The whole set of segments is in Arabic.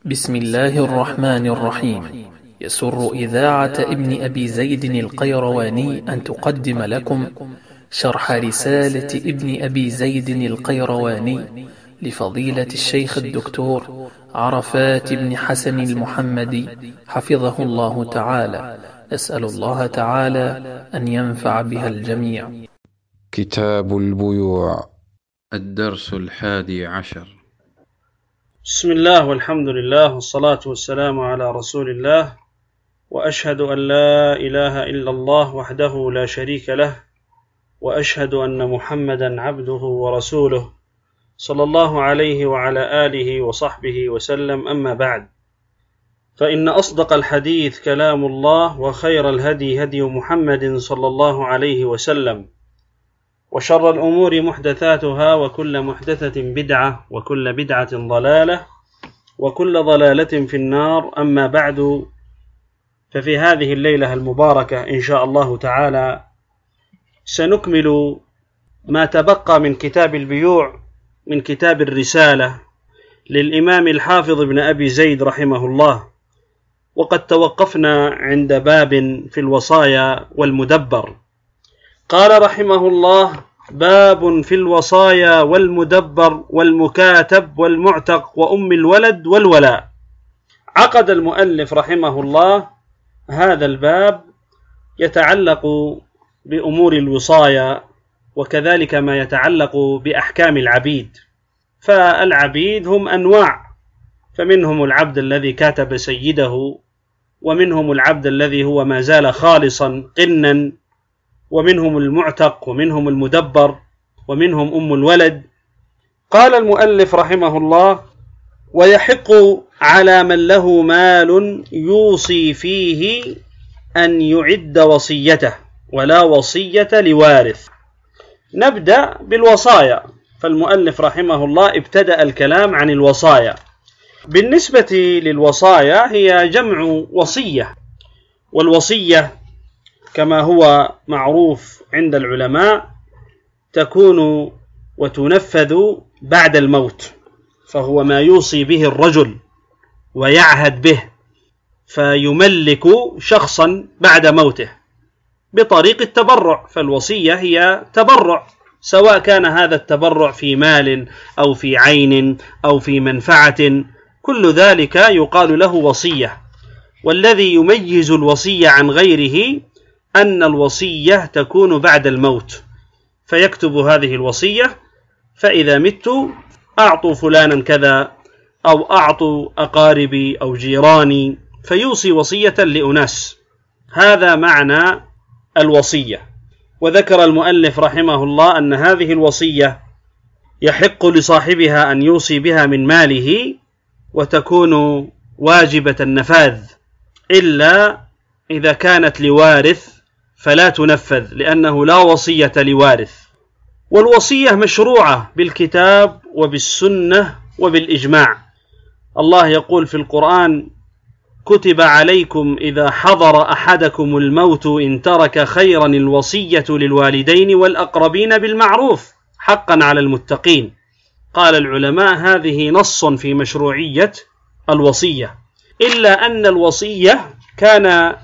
بسم الله الرحمن الرحيم. يسر إذاعة ابن أبي زيد القيرواني أن تقدم لكم شرح رسالة ابن أبي زيد القيرواني لفضيلة الشيخ الدكتور عرفات بن حسن المحمدي حفظه الله تعالى. أسأل الله تعالى أن ينفع بها الجميع. كتاب البيوع، الدرس 11. بسم الله والحمد لله والصلاة والسلام على رسول الله، وأشهد أن لا إله إلا الله وحده لا شريك له، وأشهد أن محمدا عبده ورسوله صلى الله عليه وعلى آله وصحبه وسلم. أما بعد، فإن أصدق الحديث كلام الله، وخير الهدي هدي محمد صلى الله عليه وسلم، وشر الأمور محدثاتها، وكل محدثة بدعة، وكل بدعة ضلالة، وكل ضلالة في النار. أما بعد، ففي هذه الليلة المباركة إن شاء الله تعالى سنكمل ما تبقى من كتاب البيوع من كتاب الرسالة للإمام الحافظ ابن أبي زيد رحمه الله، وقد توقفنا عند باب في الوصايا والمدبر. قال رحمه الله: باب في الوصايا والمدبر والمكاتب والمعتق وأم الولد والولاء. عقد المؤلف رحمه الله هذا الباب يتعلق بأمور الوصايا، وكذلك ما يتعلق بأحكام العبيد. فالعبيد هم أنواع، فمنهم العبد الذي كاتب سيده، ومنهم العبد الذي هو ما زال خالصا قنا، ومنهم المعتق، ومنهم المدبر، ومنهم أم الولد. قال المؤلف رحمه الله: ويحق على من له مال يوصي فيه أن يعد وصيته، ولا وصية لوارث. نبدأ بالوصايا. فالمؤلف رحمه الله ابتدأ الكلام عن الوصايا. بالنسبة للوصايا هي جمع وصية، والوصية كما هو معروف عند العلماء تكون وتنفذ بعد الموت، فهو ما يوصي به الرجل ويعهد به، فيملك شخصا بعد موته بطريق التبرع. فالوصية هي تبرع، سواء كان هذا التبرع في مال أو في عين أو في منفعة، كل ذلك يقال له وصية. والذي يميز الوصية عن غيره أن الوصية تكون بعد الموت، فيكتب هذه الوصية: فإذا مت أعطوا فلانا كذا، أو أعطوا أقاربي أو جيراني، فيوصي وصية لأناس. هذا معنى الوصية. وذكر المؤلف رحمه الله أن هذه الوصية يحق لصاحبها أن يوصي بها من ماله، وتكون واجبة النفاذ، إلا إذا كانت لوارث فلا تنفذ، لأنه لا وصية لوارث. والوصية مشروعة بالكتاب وبالسنة وبالإجماع. الله يقول في القرآن: كتب عليكم إذا حضر أحدكم الموت إن ترك خيرا الوصية للوالدين والأقربين بالمعروف حقا على المتقين. قال العلماء: هذه نص في مشروعية الوصية، إلا أن الوصية كانت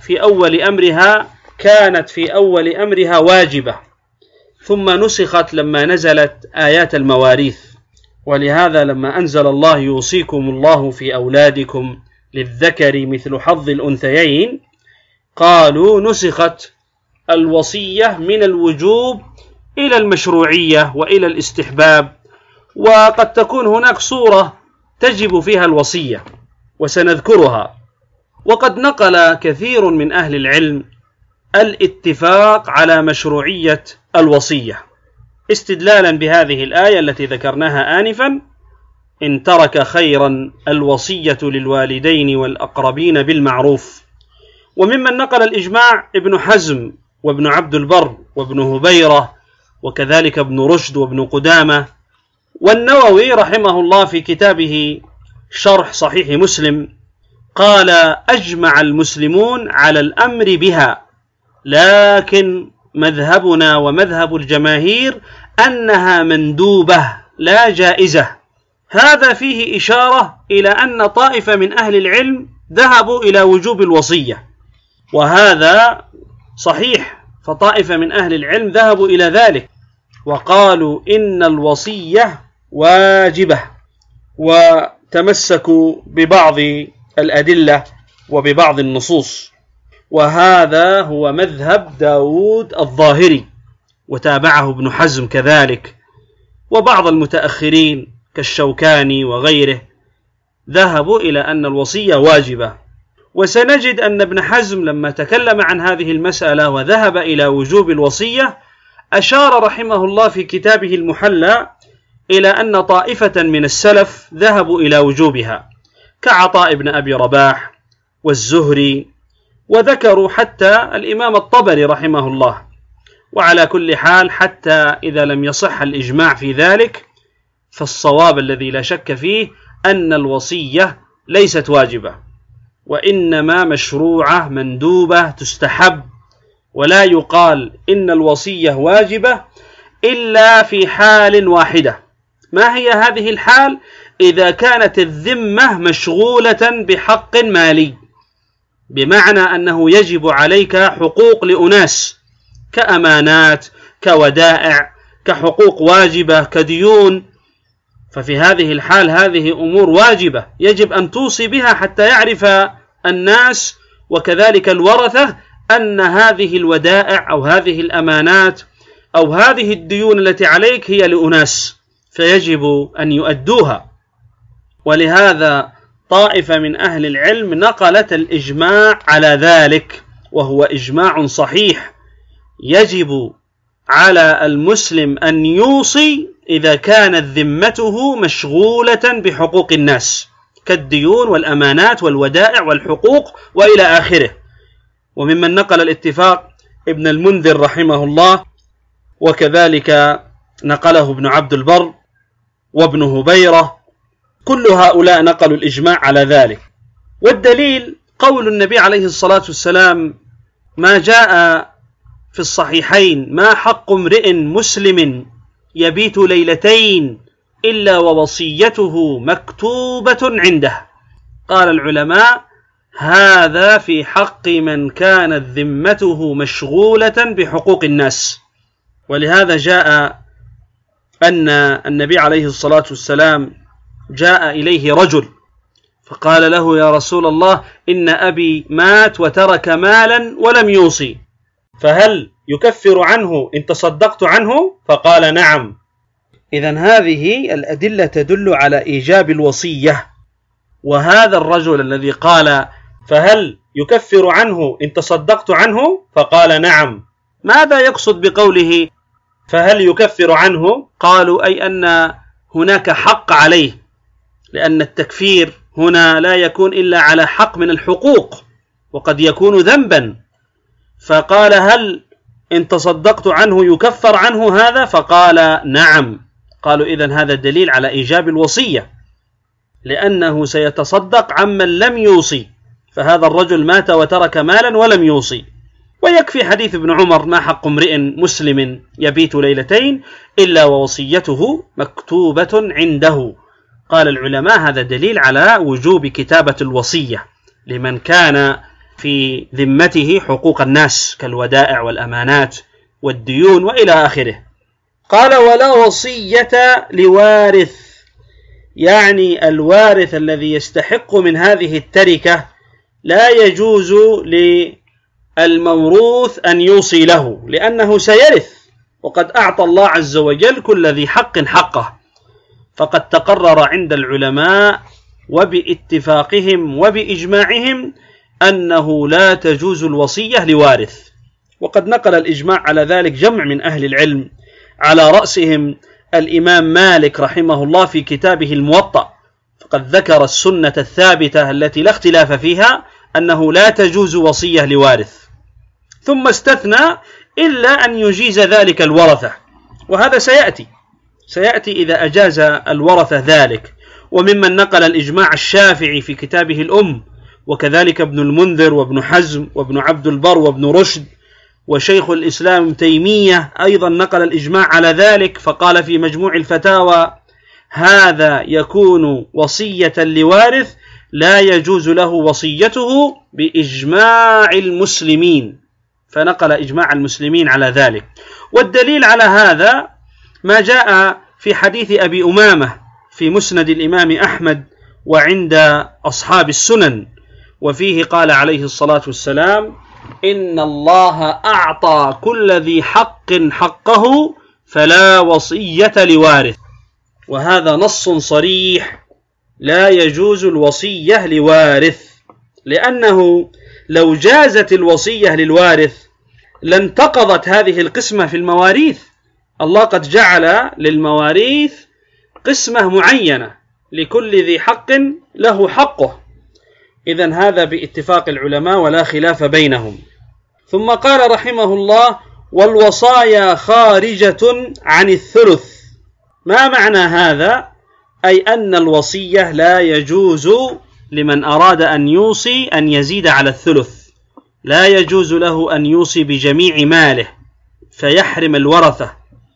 في أول أمرها واجبة، ثم نسخت لما نزلت آيات المواريث. ولهذا لما أنزل الله: يوصيكم الله في أولادكم للذكر مثل حظ الأنثيين، قالوا نسخت الوصية من الوجوب إلى المشروعية وإلى الاستحباب. وقد تكون هناك صورة تجب فيها الوصية وسنذكرها. وقد نقل كثير من أهل العلم الاتفاق على مشروعية الوصية، استدلالا بهذه الآية التي ذكرناها آنفا: إن ترك خيرا الوصية للوالدين والأقربين بالمعروف. وممن نقل الإجماع ابن حزم وابن عبد البر وابن هبيرة، وكذلك ابن رشد وابن قدامة. والنووي رحمه الله في كتابه شرح صحيح مسلم قال: أجمع المسلمون على الأمر بها، لكن مذهبنا ومذهب الجماهير أنها مندوبة لا جائزة، هذا فيه إشارة إلى أن طائفة من أهل العلم ذهبوا إلى وجوب الوصية، وهذا صحيح، فطائفة من أهل العلم ذهبوا إلى ذلك وقالوا إن الوصية واجبة، وتمسكوا ببعض الأدلة وببعض النصوص، وهذا هو مذهب داود الظاهري، وتابعه ابن حزم كذلك، وبعض المتأخرين كالشوكاني وغيره ذهبوا إلى أن الوصية واجبة. وسنجد أن ابن حزم لما تكلم عن هذه المسألة وذهب إلى وجوب الوصية أشار رحمه الله في كتابه المحلى إلى أن طائفة من السلف ذهبوا إلى وجوبها كعطاء بن أبي رباح والزهري، وذكروا حتى الإمام الطبري رحمه الله. وعلى كل حال حتى إذا لم يصح الإجماع في ذلك فالصواب الذي لا شك فيه أن الوصية ليست واجبة، وإنما مشروعة مندوبة تستحب، ولا يقال إن الوصية واجبة إلا في حال واحدة. ما هي هذه الحال؟ إذا كانت الذمة مشغولة بحق مالي، بمعنى أنه يجب عليك حقوق لأناس كأمانات كودائع كحقوق واجبة كديون، ففي هذه الحال هذه أمور واجبة يجب أن توصي بها حتى يعرف الناس وكذلك الورثة أن هذه الودائع أو هذه الأمانات أو هذه الديون التي عليك هي لأناس، فيجب أن يؤدوها. ولهذا طائفة من أهل العلم نقلت الإجماع على ذلك، وهو إجماع صحيح، يجب على المسلم أن يوصي إذا كانت ذمته مشغولة بحقوق الناس كالديون والأمانات والودائع والحقوق وإلى آخره. وممن نقل الاتفاق ابن المنذر رحمه الله، وكذلك نقله ابن عبد البر وابن هبيرة، كل هؤلاء نقلوا الإجماع على ذلك. والدليل قول النبي عليه الصلاة والسلام ما جاء في الصحيحين: ما حق امرئ مسلم يبيت ليلتين إلا ووصيته مكتوبة عنده. قال العلماء: هذا في حق من كانت ذمته مشغولة بحقوق الناس. ولهذا جاء أن النبي عليه الصلاة والسلام جاء إليه رجل فقال له: يا رسول الله، إن أبي مات وترك مالا ولم يوصي، فهل يكفر عنه إن تصدقت عنه؟ فقال: نعم. إذن هذه الأدلة تدل على إيجاب الوصية. وهذا الرجل الذي قال: فهل يكفر عنه إن تصدقت عنه؟ فقال: نعم، ماذا يقصد بقوله فهل يكفر عنه؟ قالوا: أي أن هناك حق عليه، لأن التكفير هنا لا يكون إلا على حق من الحقوق، وقد يكون ذنبا. فقال: هل إن تصدقت عنه يكفر عنه هذا؟ فقال: نعم. قالوا: إذن هذا دليل على إيجاب الوصية، لأنه سيتصدق عمن لم يوصي، فهذا الرجل مات وترك مالا ولم يوصي. ويكفي حديث ابن عمر: ما حق امرئ مسلم يبيت ليلتين إلا ووصيته مكتوبة عنده. قال العلماء: هذا دليل على وجوب كتابة الوصية لمن كان في ذمته حقوق الناس كالودائع والأمانات والديون وإلى آخره. قال: ولا وصية لوارث، يعني الوارث الذي يستحق من هذه التركة لا يجوز للموروث أن يوصي له، لأنه سيرث، وقد أعطى الله عز وجل كل ذي حق حقه. فقد تقرر عند العلماء وباتفاقهم وبإجماعهم أنه لا تجوز الوصية لوارث، وقد نقل الإجماع على ذلك جمع من أهل العلم، على رأسهم الإمام مالك رحمه الله في كتابه الموطأ، فقد ذكر السنة الثابتة التي لا اختلاف فيها أنه لا تجوز وصية لوارث، ثم استثنى إلا أن يجيز ذلك الورثة، وهذا سيأتي إذا أجاز الورثة ذلك. وممن نقل الإجماع الشافعي في كتابه الأم، وكذلك ابن المنذر وابن حزم وابن عبد البر وابن رشد، وشيخ الإسلام تيمية أيضا نقل الإجماع على ذلك، فقال في مجموع الفتاوى: هذا يكون وصية لوارث لا يجوز له وصيته بإجماع المسلمين، فنقل إجماع المسلمين على ذلك. والدليل على هذا ما جاء في حديث أبي أمامة في مسند الإمام أحمد وعند أصحاب السنن، وفيه قال عليه الصلاة والسلام: إن الله أعطى كل ذي حق حقه فلا وصية لوارث. وهذا نص صريح، لا يجوز الوصية لوارث، لأنه لو جازت الوصية للوارث لانتقضت هذه القسمة في المواريث. الله قد جعل للمواريث قسمة معينة، لكل ذي حق له حقه. إذن هذا باتفاق العلماء ولا خلاف بينهم. ثم قال رحمه الله: والوصايا خارجة عن الثلث. ما معنى هذا؟ أي أن الوصية لا يجوز لمن أراد أن يوصي أن يزيد على الثلث، لا يجوز له أن يوصي بجميع ماله فيحرم الورثة.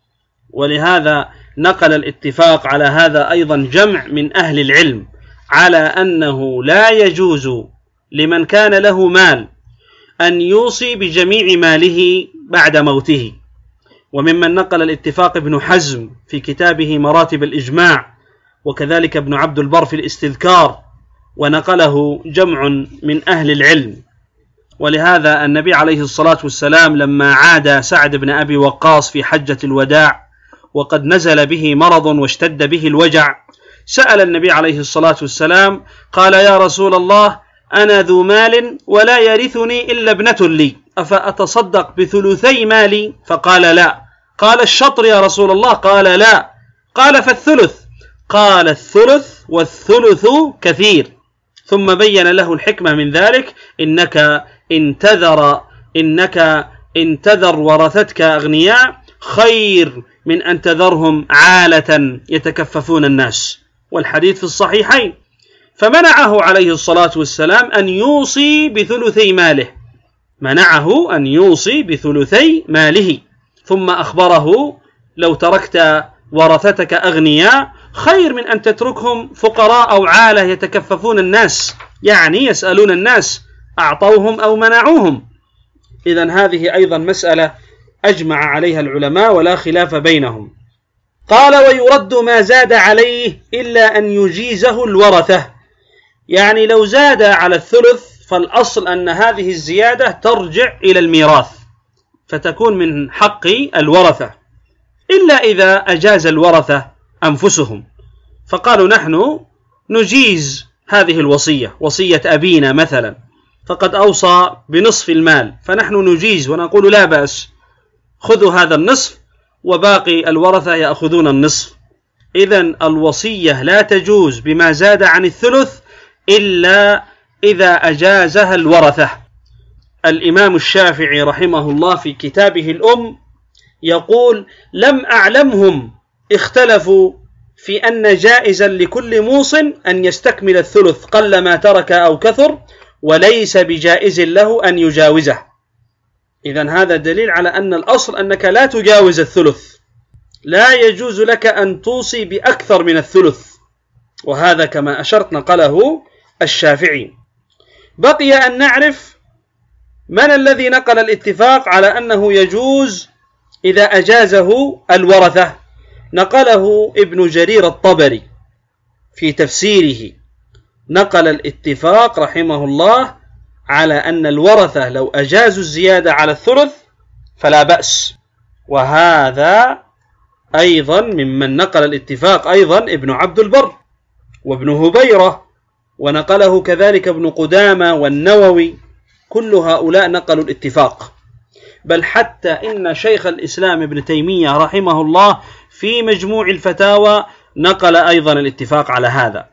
ولهذا نقل الاتفاق على هذا أيضا جمع من أهل العلم، على أنه لا يجوز لمن كان له مال أن يوصي بجميع ماله بعد موته. وممن نقل الاتفاق ابن حزم في كتابه مراتب الإجماع، وكذلك ابن عبد البر في الاستذكار، ونقله جمع من أهل العلم. ولهذا النبي عليه الصلاة والسلام لما عاد سعد بن أبي وقاص في حجة الوداع وقد نزل به مرض واشتد به الوجع، سأل النبي عليه الصلاة والسلام قال: يا رسول الله، أنا ذو مال ولا يرثني إلا ابنة لي، أفأتصدق بثلثي مالي؟ فقال: لا. قال: الشطر يا رسول الله؟ قال: لا. قال: فالثلث؟ قال: الثلث، والثلث كثير. ثم بين له الحكمة من ذلك: إنك انتذر ورثتك أغنياء خير من أن تذرهم عالة يتكففون الناس. والحديث في الصحيحين. فمنعه عليه الصلاة والسلام أن يوصي بثلثي ماله، منعه أن يوصي بثلثي ماله، ثم أخبره: لو تركت ورثتك أغنياء خير من أن تتركهم فقراء أو عالة يتكففون الناس، يعني يسألون الناس أعطوهم أو منعوهم. إذن هذه أيضا مسألة أجمع عليها العلماء ولا خلاف بينهم. قال: ويرد ما زاد عليه إلا أن يجيزه الورثة. يعني لو زاد على الثلث فالأصل أن هذه الزيادة ترجع إلى الميراث فتكون من حق الورثة، إلا إذا أجاز الورثة أنفسهم فقالوا: نحن نجيز هذه الوصية، وصية أبينا مثلا فقد أوصى بنصف المال، فنحن نجيز ونقول: لا بأس، خذوا هذا النصف وباقي الورثة يأخذون النصف. إذن الوصية لا تجوز بما زاد عن الثلث إلا إذا أجازها الورثة. الإمام الشافعي رحمه الله في كتابه الأم يقول: لم أعلمهم اختلفوا في أن جائزا لكل موص أن يستكمل الثلث قل ما ترك أو كثر، وليس بجائز له أن يجاوزه. إذن هذا دليل على أن الأصل أنك لا تجاوز الثلث، لا يجوز لك أن توصي بأكثر من الثلث، وهذا كما أشرت نقله الشافعي. بقي أن نعرف من الذي نقل الاتفاق على أنه يجوز إذا أجازه الورثة. نقله ابن جرير الطبري في تفسيره، نقل الاتفاق رحمه الله على أن الورثة لو أجازوا الزيادة على الثلث فلا بأس. وهذا أيضا ممن نقل الاتفاق أيضا ابن عبد البر وابن هبيرة، ونقله كذلك ابن قدامة والنووي، كل هؤلاء نقلوا الاتفاق. بل حتى إن شيخ الإسلام ابن تيمية رحمه الله في مجموع الفتاوى نقل أيضا الاتفاق على هذا،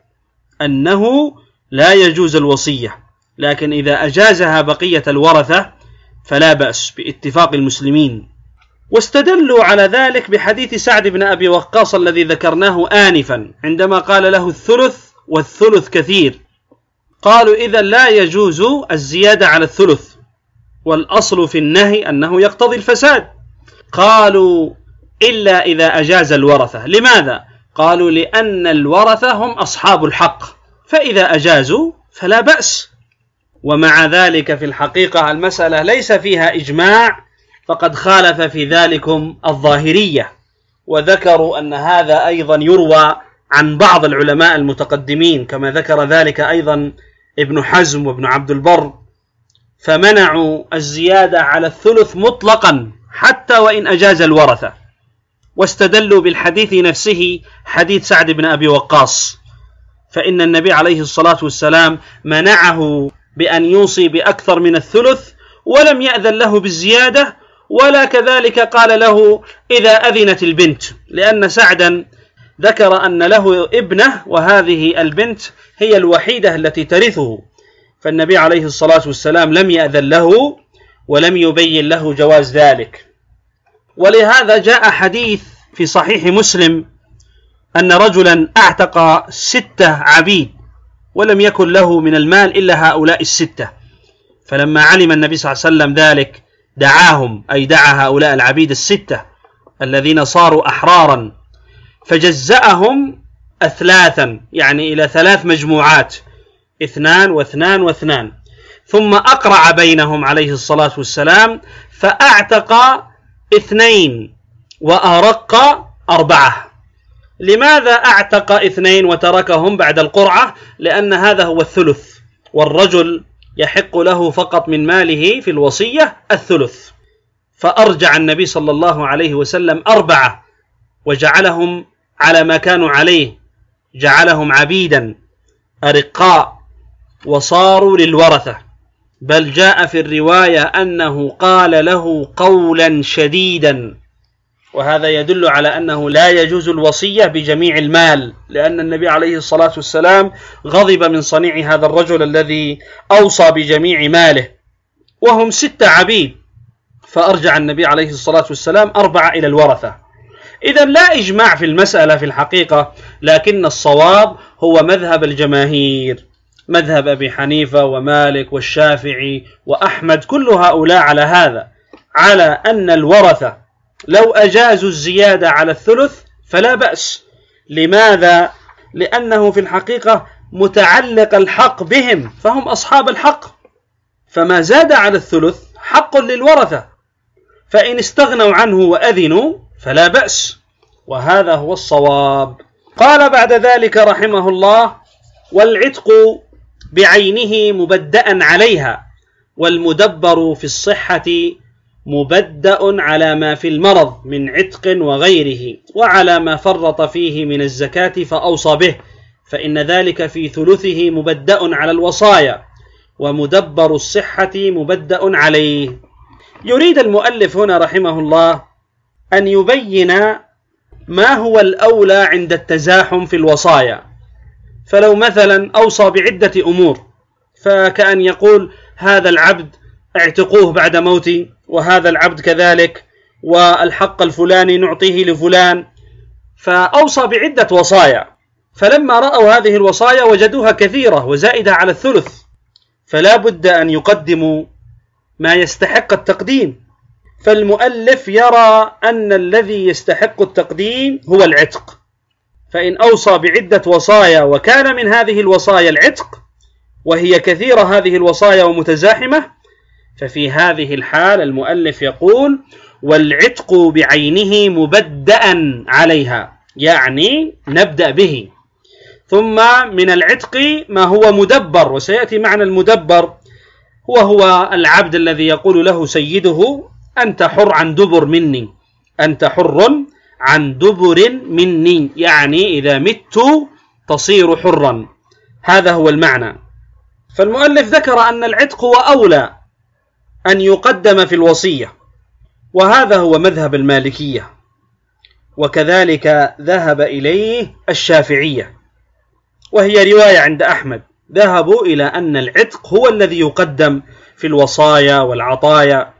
أنه لا يجوز الوصية، لكن إذا أجازها بقية الورثة فلا بأس باتفاق المسلمين. واستدلوا على ذلك بحديث سعد بن أبي وقاص الذي ذكرناه آنفا عندما قال له: الثلث، والثلث كثير. قالوا: إذا لا يجوز الزيادة على الثلث، والأصل في النهي أنه يقتضي الفساد. قالوا: إلا إذا أجاز الورثة. لماذا؟ قالوا لأن الورثة هم أصحاب الحق، فإذا أجازوا فلا بأس. ومع ذلك في الحقيقة المسألة ليس فيها إجماع، فقد خالف في ذلكم الظاهرية، وذكروا أن هذا أيضا يروى عن بعض العلماء المتقدمين، كما ذكر ذلك أيضا ابن حزم وابن عبد البر، فمنعوا الزيادة على الثلث مطلقا حتى وإن أجاز الورثة، واستدلوا بالحديث نفسه، حديث سعد بن أبي وقاص، فإن النبي عليه الصلاة والسلام منعه بأن يوصي بأكثر من الثلث، ولم يأذن له بالزيادة، ولا كذلك قال له إذا أذنت البنت، لأن سعدا ذكر أن له ابنة وهذه البنت هي الوحيدة التي ترثه، فالنبي عليه الصلاة والسلام لم يأذن له ولم يبين له جواز ذلك. ولهذا جاء حديث في صحيح مسلم أن رجلا أعتق 6 عبيد ولم يكن له من المال إلا هؤلاء 6، فلما علم النبي صلى الله عليه وسلم ذلك دعاهم، أي دعا هؤلاء العبيد 6 الذين صاروا أحرارا، فجزأهم أثلاثا، يعني إلى 3 مجموعات، 2 و2 و2، ثم أقرع بينهم عليه الصلاة والسلام فأعتق 2 وأرق 4. لماذا أعتق 2 وتركهم بعد القرعة؟ لأن هذا هو الثلث، والرجل يحق له فقط من ماله في الوصية الثلث، فأرجع النبي صلى الله عليه وسلم 4 وجعلهم على ما كانوا عليه، جعلهم عبيدا أرقاء وصاروا للورثة، بل جاء في الرواية أنه قال له قولا شديدا، وهذا يدل على أنه لا يجوز الوصية بجميع المال، لأن النبي عليه الصلاة والسلام غضب من صنيع هذا الرجل الذي أوصى بجميع ماله، وهم 6 عبيد، فأرجع النبي عليه الصلاة والسلام 4 إلى الورثة. إذن لا إجماع في المسألة في الحقيقة، لكن الصواب هو مذهب الجماهير، مذهب أبي حنيفة ومالك والشافعي وأحمد، كل هؤلاء على هذا، على أن الورثة لو أجازوا الزيادة على الثلث فلا بأس. لماذا؟ لأنه في الحقيقة متعلق الحق بهم، فهم أصحاب الحق، فما زاد على الثلث حق للورثة، فإن استغنوا عنه وأذنوا فلا بأس، وهذا هو الصواب. قال بعد ذلك رحمه الله: والعتق بعينه مبدأ عليها، والمدبر في الصحة مبدأ على ما في المرض من عتق وغيره، وعلى ما فرط فيه من الزكاة فأوصى به، فإن ذلك في ثلثه مبدأ على الوصايا، ومدبر الصحة مبدأ عليه. يريد المؤلف هنا رحمه الله أن يبين ما هو الأولى عند التزاحم في الوصايا. فلو مثلا أوصى بعدة أمور، فكأن يقول هذا العبد اعتقوه بعد موتي، وهذا العبد كذلك، والحق الفلاني نعطيه لفلان، فأوصى بعدة وصايا، فلما رأوا هذه الوصايا وجدوها كثيرة وزائدة على الثلث، فلا بد أن يقدموا ما يستحق التقديم. فالمؤلف يرى أن الذي يستحق التقديم هو العتق، فإن أوصى بعدة وصايا وكان من هذه الوصايا العتق، وهي كثيرة هذه الوصايا ومتزاحمة، ففي هذه الحال المؤلف يقول: والعتق بعينه مبدأ عليها، يعني نبدأ به. ثم من العتق ما هو مدبر، وسيأتي معنى المدبر، هو العبد الذي يقول له سيده: أنت حر عن دبر مني، أنت حر عن دبر مني، يعني إذا مت تصير حرا، هذا هو المعنى. فالمؤلف ذكر أن العتق هو أولى أن يقدم في الوصية، وهذا هو مذهب المالكية، وكذلك ذهب إليه الشافعية، وهي رواية عند أحمد، ذهبوا إلى أن العتق هو الذي يقدم في الوصايا والعطايا،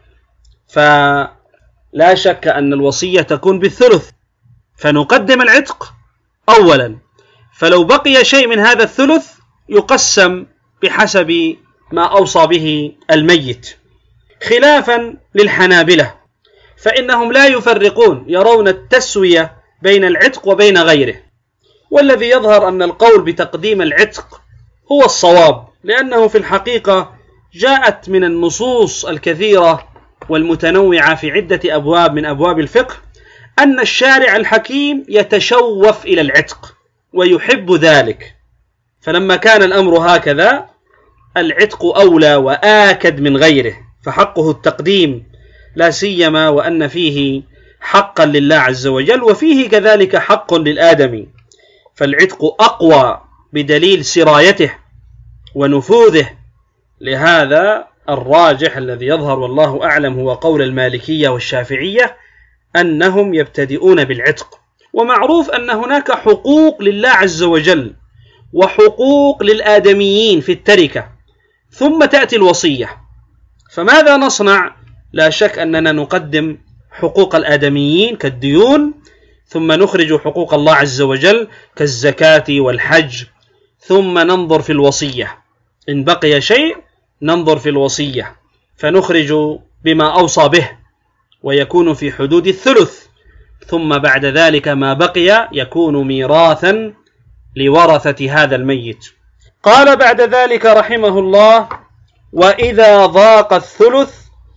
فلا شك أن الوصية تكون بالثلث، فنقدم العتق أولا، فلو بقي شيء من هذا الثلث يقسم بحسب ما أوصى به الميت، خلافا للحنابلة، فإنهم لا يفرقون، يرون التسوية بين العتق وبين غيره، والذي يظهر أن القول بتقديم العتق هو الصواب، لأنه في الحقيقة جاءت من النصوص الكثيرة والمتنوعة في عدة أبواب من أبواب الفقه أن الشارع الحكيم يتشوف إلى العتق ويحب ذلك، فلما كان الأمر هكذا العتق أولى وآكد من غيره، فحقه التقديم، لا سيما وأن فيه حقا لله عز وجل وفيه كذلك حق للآدمي، فالعتق أقوى بدليل سرايته ونفوذه. لهذا الراجح الذي يظهر والله أعلم هو قول المالكية والشافعية أنهم يبتدئون بالعتق. ومعروف أن هناك حقوق لله عز وجل وحقوق للآدميين في التركة، ثم تأتي الوصية، فماذا نصنع؟ لا شك أننا نقدم حقوق الآدميين كالديون، ثم نخرج حقوق الله عز وجل كالزكاة والحج، ثم ننظر في الوصية، إن بقي شيء ننظر في الوصية فنخرج بما أوصى به ويكون في حدود الثلث، ثم بعد ذلك ما بقي يكون ميراثا لورثة هذا الميت. قال بعد ذلك رحمه الله: وإذا ضاق الثلث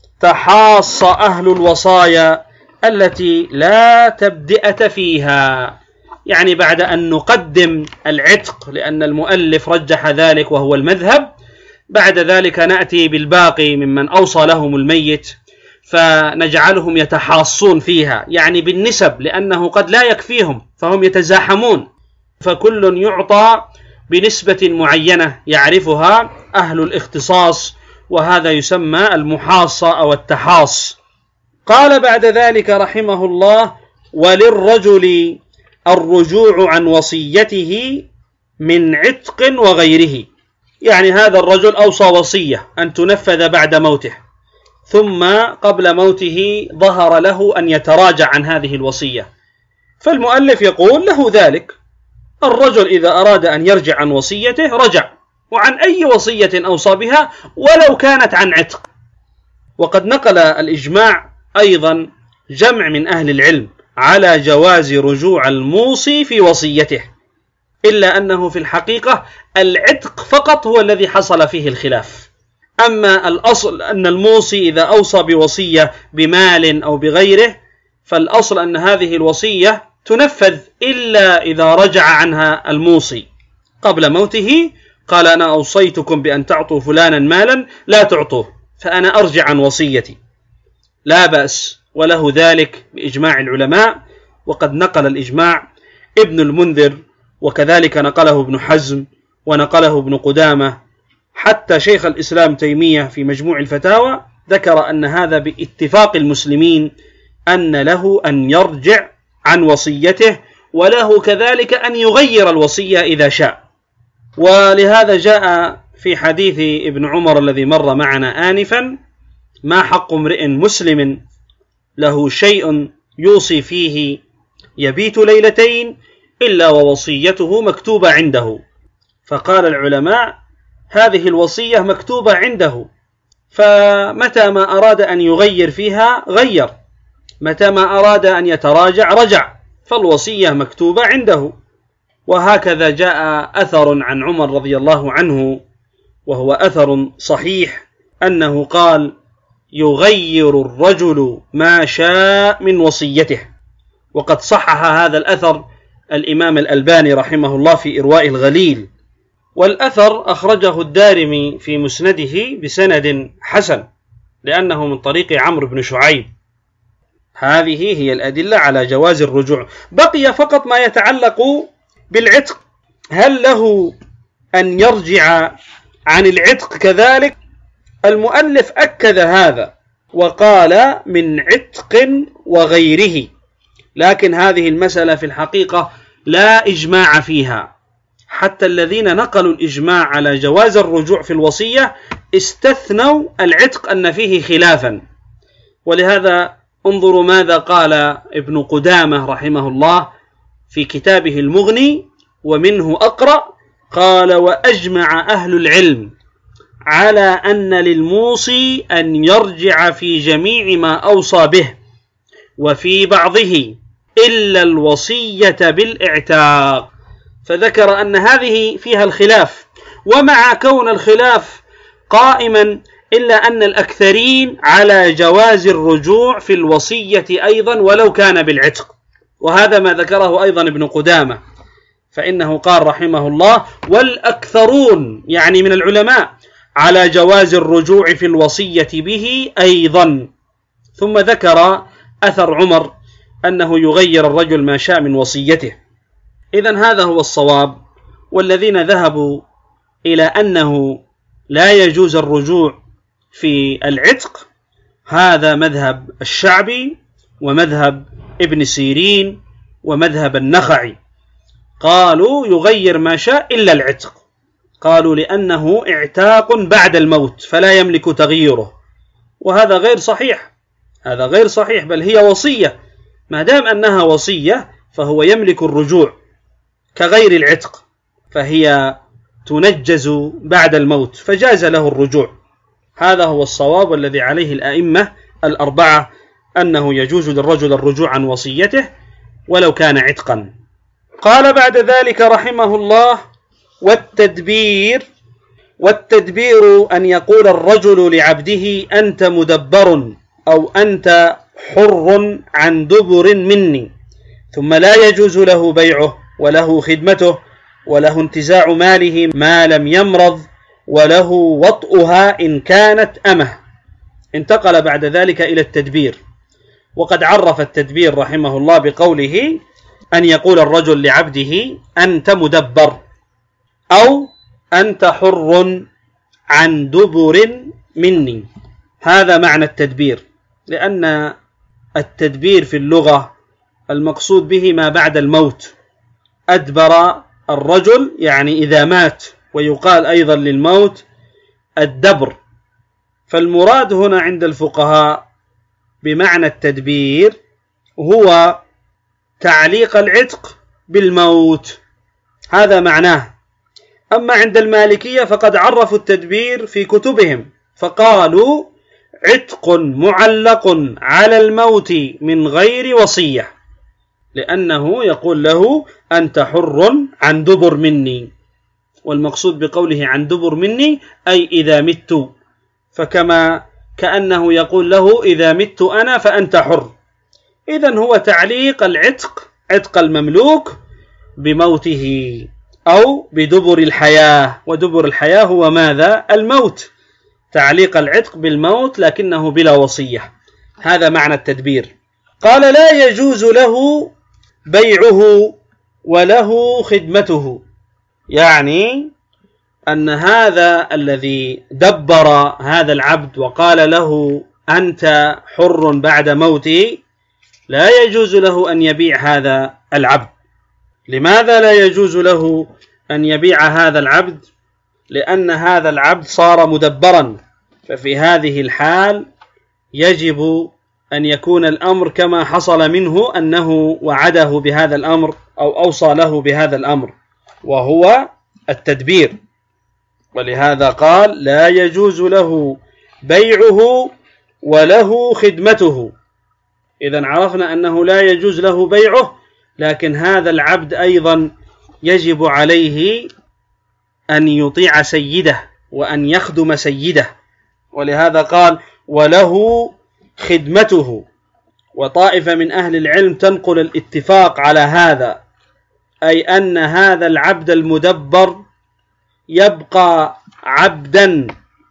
تحاص أهل الوصايا التي لا تبدئة فيها، يعني بعد أن نقدم العتق لأن المؤلف رجح ذلك وهو المذهب، بعد ذلك نأتي بالباقي ممن أوصى لهم الميت فنجعلهم يتحاصون فيها، يعني بالنسب، لأنه قد لا يكفيهم فهم يتزاحمون، فكل يعطى بنسبة معينة يعرفها أهل الاختصاص، وهذا يسمى المحاصة أو التحاص. قال بعد ذلك رحمه الله: وللرجل الرجوع عن وصيته من عتق وغيره، يعني هذا الرجل أوصى وصية أن تنفذ بعد موته، ثم قبل موته ظهر له أن يتراجع عن هذه الوصية، فالمؤلف يقول له ذلك، الرجل إذا أراد أن يرجع عن وصيته رجع، وعن أي وصية أوصى بها ولو كانت عن عتق. وقد نقل الإجماع أيضا جمع من أهل العلم على جواز رجوع الموصي في وصيته، إلا أنه في الحقيقة العتق فقط هو الذي حصل فيه الخلاف، أما الأصل أن الموصي إذا أوصى بوصية بمال أو بغيره فالأصل أن هذه الوصية تنفذ إلا إذا رجع عنها الموصي قبل موته، قال أنا أوصيتكم بأن تعطوا فلانا مالا لا تعطوه فأنا أرجع عن وصيتي، لا بأس، وله ذلك بإجماع العلماء. وقد نقل الإجماع ابن المنذر، وكذلك نقله ابن حزم، ونقله ابن قدامة، حتى شيخ الإسلام تيمية في مجموع الفتاوى ذكر أن هذا باتفاق المسلمين أن له أن يرجع عن وصيته، وله كذلك أن يغير الوصية إذا شاء. ولهذا جاء في حديث ابن عمر الذي مر معنا آنفا: ما حق امرئ مسلم له شيء يوصي فيه يبيت ليلتين إلا ووصيته مكتوبة عنده. فقال العلماء: هذه الوصية مكتوبة عنده، فمتى ما أراد أن يغير فيها غير، متى ما أراد أن يتراجع رجع، فالوصية مكتوبة عنده. وهكذا جاء أثر عن عمر رضي الله عنه وهو أثر صحيح أنه قال: يغير الرجل ما شاء من وصيته. وقد صحح هذا الأثر الإمام الألباني رحمه الله في إرواء الغليل، والأثر أخرجه الدارمي في مسنده بسند حسن لأنه من طريق عمرو بن شعيب. هذه هي الأدلة على جواز الرجوع. بقي فقط ما يتعلق بالعتق، هل له أن يرجع عن العتق كذلك؟ المؤلف أكد هذا وقال من عتق وغيره، لكن هذه المسألة في الحقيقة لا إجماع فيها، حتى الذين نقلوا الإجماع على جواز الرجوع في الوصية استثنوا العتق أن فيه خلافا. ولهذا انظروا ماذا قال ابن قدامة رحمه الله في كتابه المغني ومنه أقرأ، قال: وأجمع أهل العلم على أن للموصي أن يرجع في جميع ما أوصى به، وفي بعضه إلا الوصية بالإعتاق. فذكر أن هذه فيها الخلاف، ومع كون الخلاف قائما إلا أن الأكثرين على جواز الرجوع في الوصية أيضا ولو كان بالعتق، وهذا ما ذكره أيضا ابن قدامة، فإنه قال رحمه الله: والأكثرون يعني من العلماء على جواز الرجوع في الوصية به أيضا. ثم ذكر أثر عمر أنه يغير الرجل ما شاء من وصيته. إذن هذا هو الصواب، والذين ذهبوا إلى أنه لا يجوز الرجوع في العتق هذا مذهب الشعبي ومذهب ابن سيرين ومذهب النخعي، قالوا يغير ما شاء إلا العتق، قالوا لأنه اعتاق بعد الموت فلا يملك تغييره، وهذا غير صحيح، هذا غير صحيح، بل هي وصية، ما دام أنها وصية فهو يملك الرجوع كغير العتق، فهي تنجز بعد الموت فجاز له الرجوع. هذا هو الصواب والذي عليه الأئمة الأربعة، أنه يجوز للرجل الرجوع عن وصيته ولو كان عتقا. قال بعد ذلك رحمه الله: والتدبير أن يقول الرجل لعبده أنت مدبر أو أنت حر عن دبر مني، ثم لا يجوز له بيعه وله خدمته وله انتزاع ماله ما لم يمرض وله وطئها إن كانت أمه. انتقل بعد ذلك إلى التدبير، وقد عرف التدبير رحمه الله بقوله: أن يقول الرجل لعبده أنت مدبر أو أنت حر عن دبر مني، هذا معنى التدبير، لأن التدبير في اللغة المقصود به ما بعد الموت. أدبر الرجل يعني إذا مات، ويقال أيضا للموت الدبر، فالمراد هنا عند الفقهاء بمعنى التدبير هو تعليق العتق بالموت، هذا معناه. أما عند المالكية فقد عرفوا التدبير في كتبهم فقالوا: عتق معلق على الموت من غير وصية، لأنه يقول له أنت حر عن دبر مني، والمقصود بقوله عن دبر مني أي إذا مت، كأنه يقول له إذا مت أنا فأنت حر. إذن هو تعليق العتق، عتق المملوك، بموته أو بدبر الحياة، ودبر الحياة هو ماذا؟ الموت، تعليق العتق بالموت لكنه بلا وصية، هذا معنى التدبير. قال: لا يجوز له بيعه وله خدمته، يعني أن هذا الذي دبر هذا العبد وقال له أنت حر بعد موته لا يجوز له أن يبيع هذا العبد. لماذا لا يجوز له أن يبيع هذا العبد؟ لأن هذا العبد صار مدبرا، ففي هذه الحال يجب أن يكون الأمر كما حصل منه، أنه وعده بهذا الأمر أو أوصى له بهذا الأمر، وهو التدبير. ولهذا قال: لا يجوز له بيعه وله خدمته. إذن عرفنا أنه لا يجوز له بيعه، لكن هذا العبد أيضا يجب عليه أن يطيع سيده وأن يخدم سيده، ولهذا قال: وله خدمته. وطائفة من أهل العلم تنقل الاتفاق على هذا، أي أن هذا العبد المدبر يبقى عبدا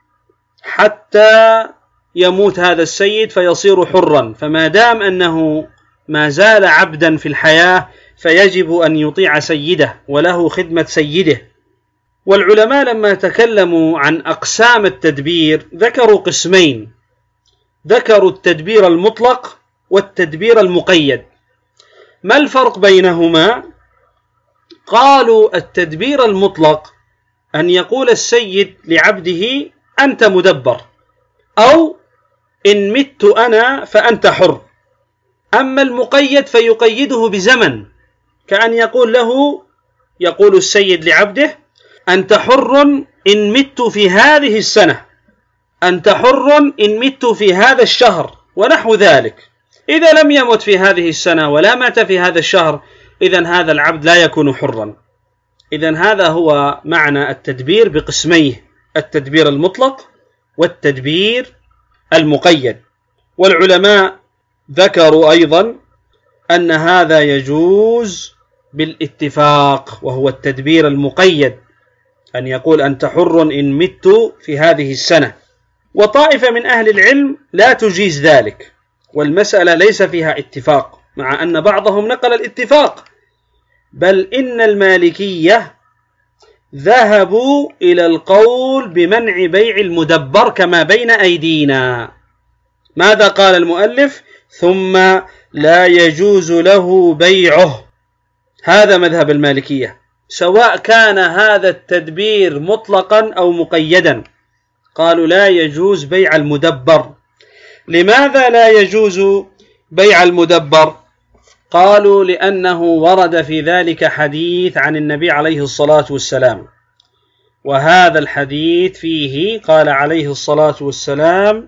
حتى يموت هذا السيد فيصير حرا، فما دام أنه ما زال عبدا في الحياة فيجب أن يطيع سيده وله خدمة سيده. والعلماء لما تكلموا عن أقسام التدبير ذكروا قسمين، ذكروا التدبير المطلق والتدبير المقيد. ما الفرق بينهما؟ قالوا: التدبير المطلق أن يقول السيد لعبده أنت مدبر، أو إن مت أنا فأنت حر. أما المقيد فيقيده بزمن، كأن يقول له، يقول السيد لعبده أنت حر إن مت في هذه السنة، أنت حر إن مت في هذا الشهر، ونحو ذلك. إذا لم يمت في هذه السنة ولا مات في هذا الشهر، إذن هذا العبد لا يكون حرا. إذن هذا هو معنى التدبير بقسميه: التدبير المطلق والتدبير المقيد. والعلماء ذكروا أيضا أن هذا يجوز بالاتفاق، وهو التدبير المقيد، أن يقول أنت حر إن مت في هذه السنة. وطائفة من أهل العلم لا تجيز ذلك، والمسألة ليس فيها اتفاق، مع أن بعضهم نقل الاتفاق، بل إن المالكية ذهبوا إلى القول بمنع بيع المدبر كما بين أيدينا. ماذا قال المؤلف؟ ثم لا يجوز له بيعه. هذا مذهب المالكية، سواء كان هذا التدبير مطلقا أو مقيدا. قالوا لا يجوز بيع المدبر. لماذا لا يجوز بيع المدبر؟ قالوا لأنه ورد في ذلك حديث عن النبي عليه الصلاة والسلام، وهذا الحديث فيه قال عليه الصلاة والسلام: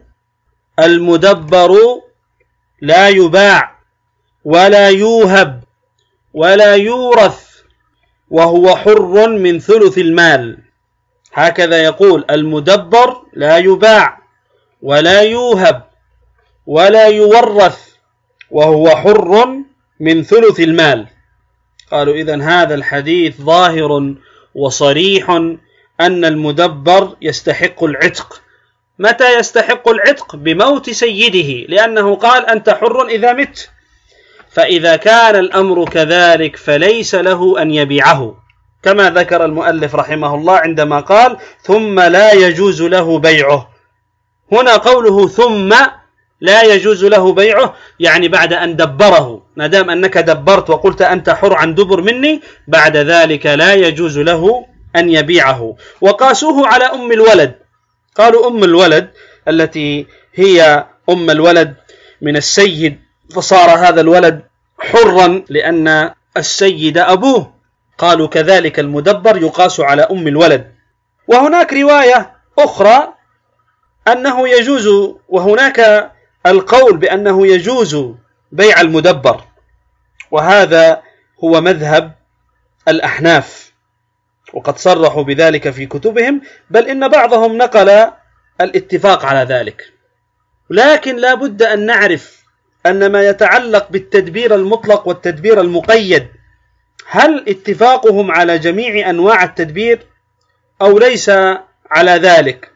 المدبر لا يباع ولا يوهب ولا يورث وهو حر من ثلث المال. هكذا يقول: المدبر لا يباع ولا يوهب ولا يورث وهو حر من ثلث المال. قالوا إذن هذا الحديث ظاهر وصريح أن المدبر يستحق العتق. متى يستحق العتق؟ بموت سيده، لأنه قال أنت حر إذا مت. فإذا كان الأمر كذلك فليس له أن يبيعه، كما ذكر المؤلف رحمه الله عندما قال: ثم لا يجوز له بيعه. هنا قوله ثم لا يجوز له بيعه يعني بعد أن دبره، ما دام أنك دبرت وقلت أنت حر عن دبر مني، بعد ذلك لا يجوز له أن يبيعه. وقاسوه على أم الولد، قالوا أم الولد التي هي أم الولد من السيد، فصار هذا الولد حرا لأن السيد أبوه. قالوا كذلك المدبر يقاس على أم الولد. وهناك رواية أخرى أنه يجوز، وهناك القول بأنه يجوز بيع المدبر، وهذا هو مذهب الأحناف، وقد صرحوا بذلك في كتبهم، بل إن بعضهم نقل الاتفاق على ذلك. لكن لا بد أن نعرف أن ما يتعلق بالتدبير المطلق والتدبير المقيد، هل اتفاقهم على جميع أنواع التدبير أو ليس على ذلك؟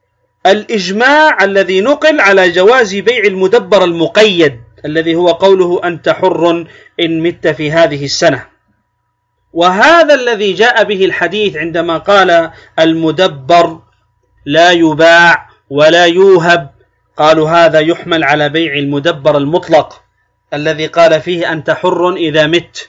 الإجماع الذي نقل على جواز بيع المدبر المقيد، الذي هو قوله أنت حر إن مت في هذه السنة. وهذا الذي جاء به الحديث عندما قال المدبر لا يباع ولا يوهب، قالوا هذا يحمل على بيع المدبر المطلق الذي قال فيه أنت حر إذا مت.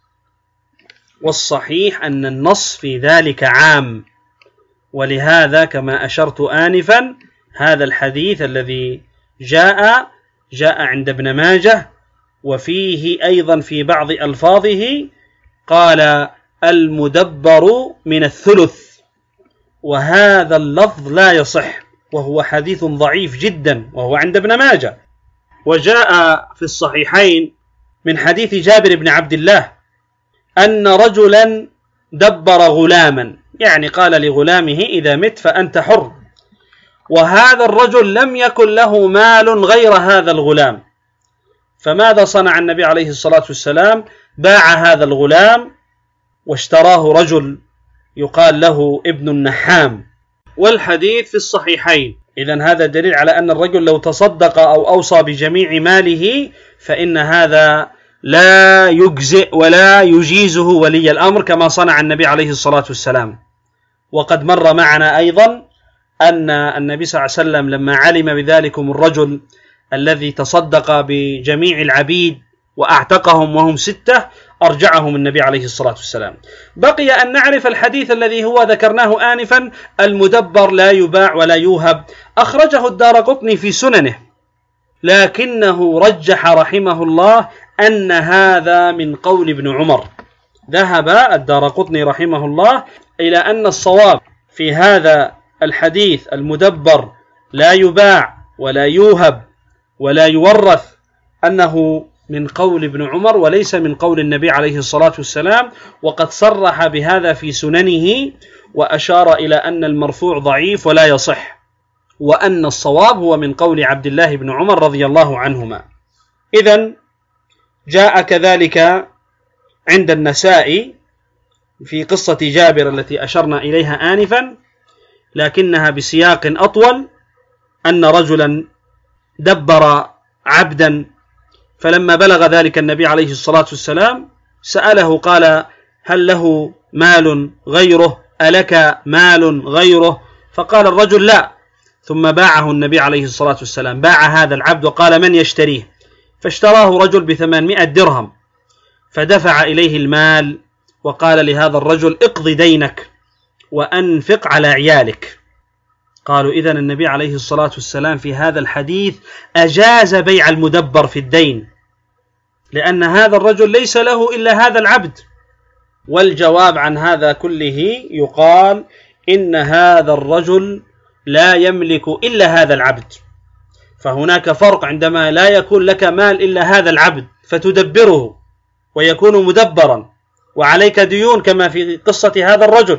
والصحيح أن النص في ذلك عام، ولهذا كما أشرت آنفا هذا الحديث الذي جاء عند ابن ماجه، وفيه أيضا في بعض ألفاظه قال المدبر من الثلث، وهذا اللفظ لا يصح، وهو حديث ضعيف جدا، وهو عند ابن ماجه. وجاء في الصحيحين من حديث جابر بن عبد الله أن رجلا دبر غلاما، يعني قال لغلامه إذا مت فأنت حر، وهذا الرجل لم يكن له مال غير هذا الغلام. فماذا صنع النبي عليه الصلاة والسلام؟ باع هذا الغلام واشتراه رجل يقال له ابن النحام، والحديث في الصحيحين. إذن هذا دليل على أن الرجل لو تصدق أو أوصى بجميع ماله فإن هذا لا يجزئ ولا يجيزه ولي الأمر كما صنع النبي عليه الصلاة والسلام. وقد مر معنا أيضا أن النبي صلى الله عليه وسلم لما علم بذلكم الرجل الذي تصدق بجميع العبيد وأعتقهم وهم 6 أرجعهم النبي عليه الصلاة والسلام. بقي أن نعرف الحديث الذي هو ذكرناه آنفا: المدبر لا يباع ولا يوهب. أخرجه الدارقطني في سننه، لكنه رجح رحمه الله أن هذا من قول ابن عمر. ذهب الدارقطني رحمه الله إلى أن الصواب في هذا الحديث المدبر لا يباع ولا يوهب ولا يورث أنه من قول ابن عمر وليس من قول النبي عليه الصلاة والسلام، وقد صرح بهذا في سننه وأشار إلى أن المرفوع ضعيف ولا يصح، وأن الصواب هو من قول عبد الله بن عمر رضي الله عنهما. إذن جاء كذلك عند النسائي في قصة جابر التي أشرنا إليها آنفا، لكنها بسياق أطول، أن رجلا دبر عبدا، فلما بلغ ذلك النبي عليه الصلاة والسلام سأله قال: هل له مال غيره؟ ألك مال غيره؟ فقال الرجل: لا. ثم باعه النبي عليه الصلاة والسلام، باع هذا العبد وقال: من يشتريه؟ فاشتراه رجل ب800 درهم، فدفع إليه المال وقال لهذا الرجل: اقض دينك وأنفق على عيالك. قالوا: إذن النبي عليه الصلاة والسلام في هذا الحديث أجاز بيع المدبر في الدين، لأن هذا الرجل ليس له إلا هذا العبد. والجواب عن هذا كله يقال إن هذا الرجل لا يملك إلا هذا العبد، فهناك فرق عندما لا يكون لك مال إلا هذا العبد فتدبره ويكون مدبرا وعليك ديون كما في قصة هذا الرجل.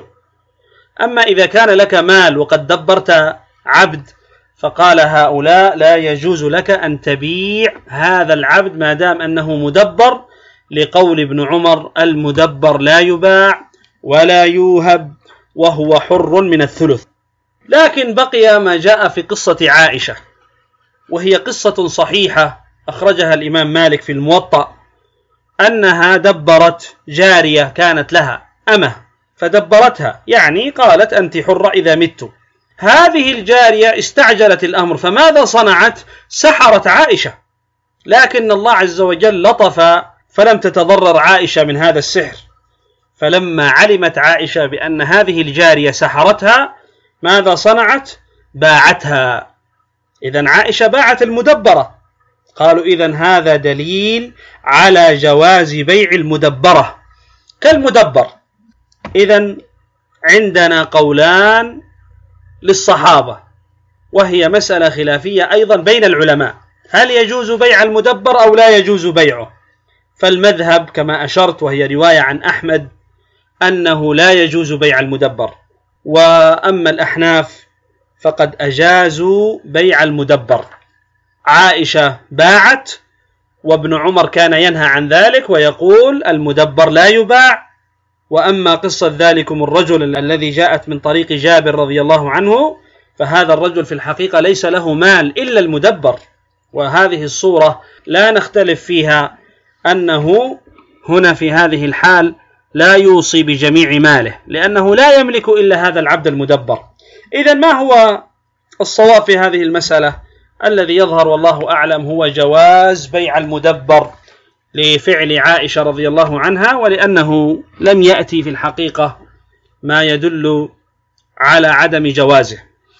أما إذا كان لك مال وقد دبرت عبد، فقال هؤلاء: لا يجوز لك أن تبيع هذا العبد ما دام أنه مدبر، لقول ابن عمر: المدبر لا يباع ولا يوهب وهو حر من الثلث. لكن بقي ما جاء في قصة عائشة، وهي قصة صحيحة أخرجها الإمام مالك في الموطأ، أنها دبرت جارية كانت لها أمه، فدبرتها، يعني قالت: أنت حرة إذا مت. هذه الجارية استعجلت الأمر، فماذا صنعت؟ سحرت عائشة، لكن الله عز وجل لطف فلم تتضرر عائشة من هذا السحر. فلما علمت عائشة بأن هذه الجارية سحرتها، ماذا صنعت؟ باعتها. إذن عائشة باعت المدبرة. قالوا: إذن هذا دليل على جواز بيع المدبرة كالمدبر. إذن عندنا قولان للصحابة، وهي مسألة خلافية أيضا بين العلماء: هل يجوز بيع المدبر أو لا يجوز بيعه؟ فالمذهب كما أشرت، وهي رواية عن أحمد، أنه لا يجوز بيع المدبر. وأما الأحناف فقد أجازوا بيع المدبر. عائشة باعت، وابن عمر كان ينهى عن ذلك ويقول: المدبر لا يباع. وأما قصة ذلكم الرجل الذي جاءت من طريق جابر رضي الله عنه، فهذا الرجل في الحقيقة ليس له مال إلا المدبر، وهذه الصورة لا نختلف فيها أنه هنا في هذه الحال لا يوصي بجميع ماله، لأنه لا يملك إلا هذا العبد المدبر. إذن ما هو الصواب في هذه المسألة؟ الذي يظهر والله أعلم هو جواز بيع المدبر لفعل عائشة رضي الله عنها، ولأنه لم يأتي في الحقيقة ما يدل على عدم جوازه.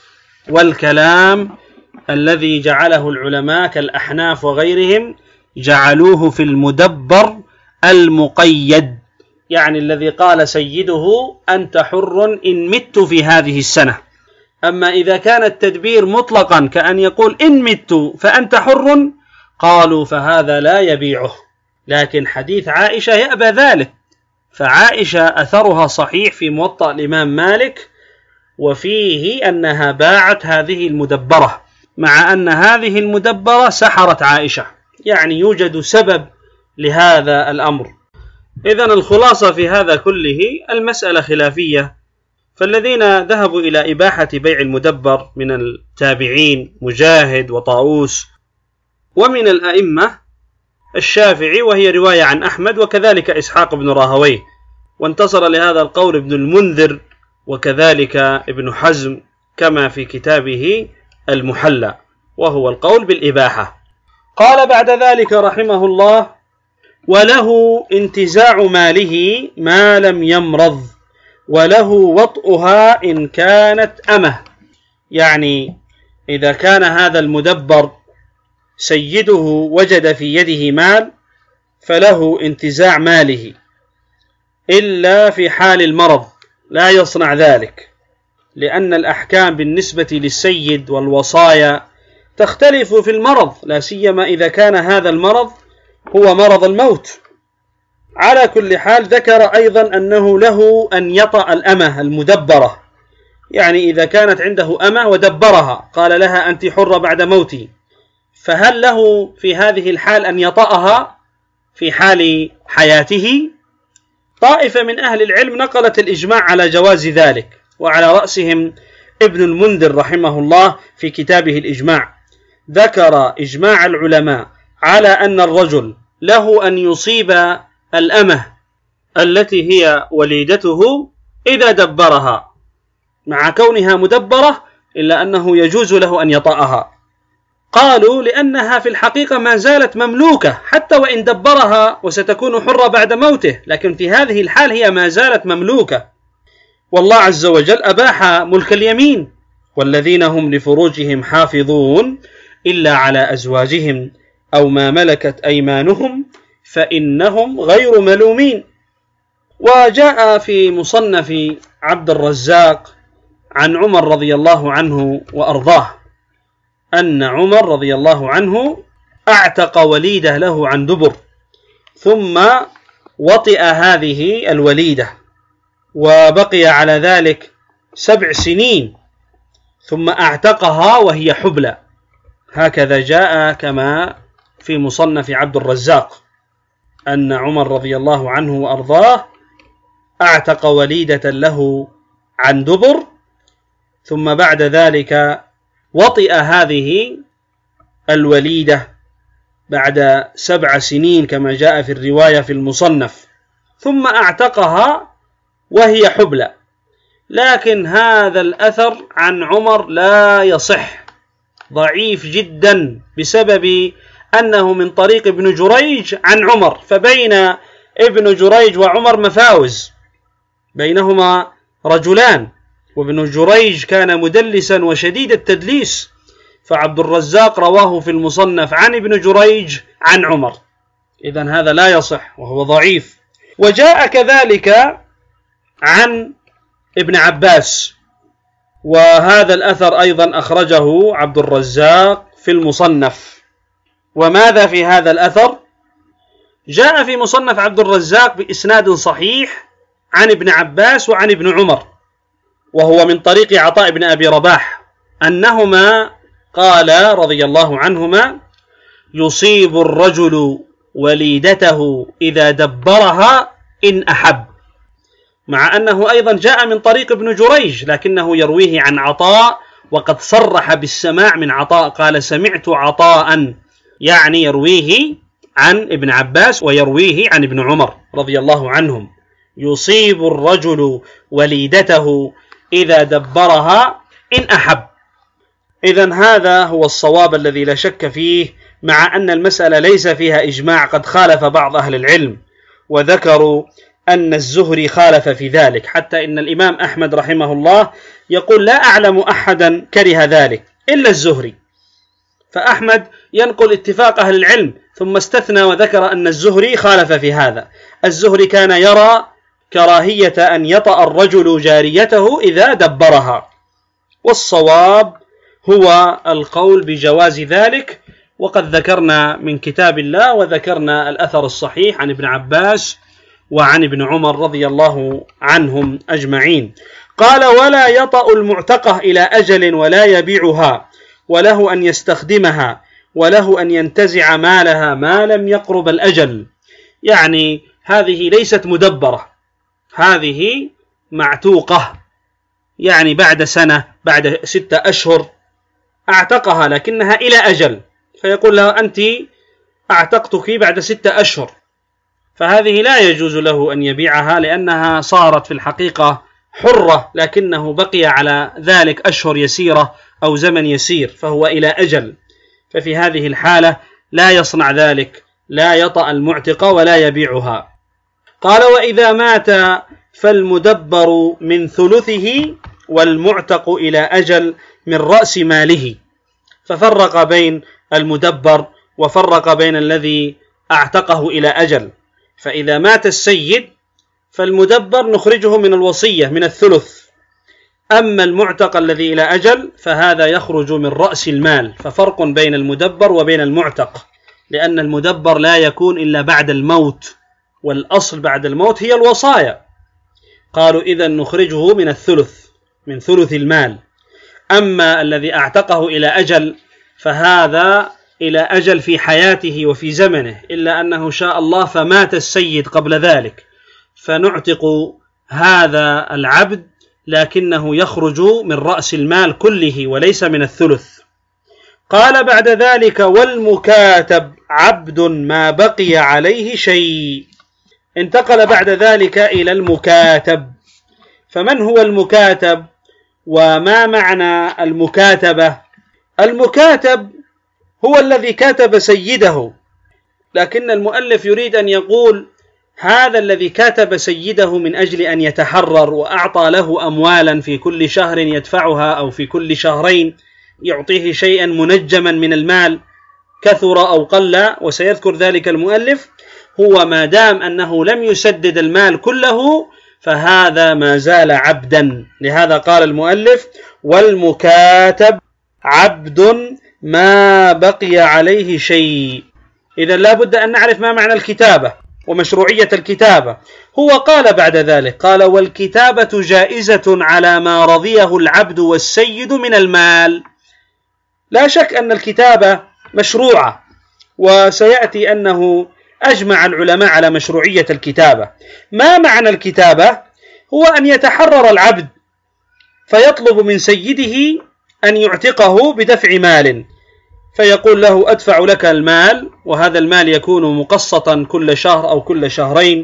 والكلام الذي جعله العلماء كالأحناف وغيرهم جعلوه في المدبر المقيد، يعني الذي قال سيده: أنت حر إن مت في هذه السنة. أما إذا كان التدبير مطلقا كأن يقول: إن مت فأنت حر، قالوا فهذا لا يبيعه. لكن حديث عائشة يأبى ذلك، فعائشة أثرها صحيح في موطأ الإمام مالك، وفيه أنها باعت هذه المدبرة، مع أن هذه المدبرة سحرت عائشة، يعني يوجد سبب لهذا الأمر. إذن الخلاصة في هذا كله المسألة خلافية، فالذين ذهبوا إلى إباحة بيع المدبر من التابعين مجاهد وطاووس، ومن الأئمة الشافعي، وهي رواية عن أحمد، وكذلك إسحاق بن راهويه، وانتصر لهذا القول ابن المنذر وكذلك ابن حزم كما في كتابه المحلى، وهو القول بالإباحة. قال بعد ذلك رحمه الله: وله انتزاع ماله ما لم يمرض، وله وطئها إن كانت أمه. يعني إذا كان هذا المدبر سيده وجد في يده مال فله انتزاع ماله، إلا في حال المرض لا يصنع ذلك، لأن الأحكام بالنسبة للسيد والوصايا تختلف في المرض، لا سيما إذا كان هذا المرض هو مرض الموت. على كل حال ذكر أيضا أنه له أن يطأ الأمة المدبرة، يعني إذا كانت عنده أمة ودبرها قال لها أنت حرة بعد موتي، فهل له في هذه الحال أن يطأها في حال حياته؟ طائفة من أهل العلم نقلت الإجماع على جواز ذلك، وعلى رأسهم ابن المنذر رحمه الله في كتابه الإجماع، ذكر إجماع العلماء على أن الرجل له أن يصيب الأمة التي هي وليدته إذا دبرها، مع كونها مدبرة إلا أنه يجوز له أن يطأها. قالوا لأنها في الحقيقة ما زالت مملوكة حتى وإن دبرها وستكون حرة بعد موته، لكن في هذه الحال هي ما زالت مملوكة. والله عز وجل أباح ملك اليمين: والذين هم لفروجهم حافظون إلا على أزواجهم أو ما ملكت أيمانهم فإنهم غير ملومين. وجاء في مصنف عبد الرزاق عن عمر رضي الله عنه وأرضاه أن عمر رضي الله عنه أعتق وليدة له عن دبر، ثم وطئ هذه الوليدة وبقي على ذلك 7 سنين، ثم أعتقها وهي حبلى. هكذا جاء كما في مصنف عبد الرزاق أن عمر رضي الله عنه وأرضاه أعتق وليدة له عن دبر، ثم بعد ذلك وطئ هذه الوليدة بعد 7 سنين كما جاء في الرواية في المصنف، ثم أعتقها وهي حبلى. لكن هذا الأثر عن عمر لا يصح، ضعيف جدا، بسبب أنه من طريق ابن جريج عن عمر، فبين ابن جريج وعمر مفاوز، بينهما رجلان، وابن جريج كان مدلسا وشديد التدليس، فعبد الرزاق رواه في المصنف عن ابن جريج عن عمر، إذن هذا لا يصح وهو ضعيف. وجاء كذلك عن ابن عباس، وهذا الأثر أيضا أخرجه عبد الرزاق في المصنف. وماذا في هذا الأثر؟ جاء في مصنف عبد الرزاق بإسناد صحيح عن ابن عباس وعن ابن عمر، وهو من طريق عطاء بن أبي رباح أنهما قال رضي الله عنهما: يصيب الرجل وليدته إذا دبرها إن أحب، مع أنه أيضا جاء من طريق ابن جريج لكنه يرويه عن عطاء، وقد صرح بالسماع من عطاء، قال سمعت عطاء، يعني يرويه عن ابن عباس ويرويه عن ابن عمر رضي الله عنهم: يصيب الرجل وليدته إذا دبرها إن أحب. إذن هذا هو الصواب الذي لا شك فيه، مع أن المسألة ليس فيها إجماع، قد خالف بعض أهل العلم وذكروا أن الزهري خالف في ذلك، حتى إن الإمام أحمد رحمه الله يقول لا أعلم أحدا كره ذلك إلا الزهري، فأحمد ينقل اتفاق أهل العلم ثم استثنى وذكر أن الزهري خالف في هذا. الزهري كان يرى كراهية أن يطأ الرجل جاريته إذا دبرها، والصواب هو القول بجواز ذلك، وقد ذكرنا من كتاب الله وذكرنا الأثر الصحيح عن ابن عباس وعن ابن عمر رضي الله عنهم أجمعين. قال: ولا يطأ المعتقة إلى أجل ولا يبيعها، وله أن يستخدمها، وله أن ينتزع مالها ما لم يقرب الأجل. يعني هذه ليست مدبرة، هذه معتوقة، يعني بعد سنة، بعد 6 أشهر أعتقها لكنها إلى أجل، فيقول لها أنت أعتقتك بعد 6 أشهر، فهذه لا يجوز له أن يبيعها لأنها صارت في الحقيقة حرة، لكنه بقي على ذلك أشهر يسيرة أو زمن يسير، فهو إلى أجل، ففي هذه الحالة لا يصنع ذلك، لا يطأ المعتقة ولا يبيعها. قال: وإذا مات فالمدبر من ثلثه والمعتق إلى أجل من رأس ماله، ففرق بين المدبر وفرق بين الذي أعتقه إلى أجل. فإذا مات السيد فالمدبر نخرجه من الوصية من الثلث، أما المعتق الذي إلى أجل فهذا يخرج من رأس المال، ففرق بين المدبر وبين المعتق، لأن المدبر لا يكون إلا بعد الموت، والأصل بعد الموت هي الوصايا. قالوا إذن نخرجه من ثلث المال. أما الذي أعتقه إلى أجل فهذا إلى أجل في حياته وفي زمنه، إلا أنه شاء الله فمات السيد قبل ذلك، فنعتق هذا العبد لكنه يخرج من رأس المال كله وليس من الثلث. قال بعد ذلك: والمكاتب عبد ما بقي عليه شيء. انتقل بعد ذلك إلى المكاتب. فمن هو المكاتب وما معنى المكاتبة؟ المكاتب هو الذي كاتب سيده، لكن المؤلف يريد أن يقول هذا الذي كاتب سيده من أجل أن يتحرر وأعطى له أموالا في كل شهر يدفعها أو في كل شهرين يعطيه شيئا منجما من المال كثر أو قل، وسيذكر ذلك المؤلف. هو ما دام أنه لم يسدد المال كله فهذا ما زال عبدا. لهذا قال المؤلف: والمكاتب عبد ما بقي عليه شيء. إذا لا بد أن نعرف ما معنى الكتابة ومشروعية الكتابة. هو قال بعد ذلك، قال: والكتابة جائزة على ما رضيه العبد والسيد من المال. لا شك أن الكتابة مشروعة، وسيأتي أنه أجمع العلماء على مشروعية الكتابة. ما معنى الكتابة؟ هو أن يتحرر العبد فيطلب من سيده أن يعتقه بدفع مال، فيقول له: أدفع لك المال، وهذا المال يكون مقسطا كل شهر أو كل شهرين،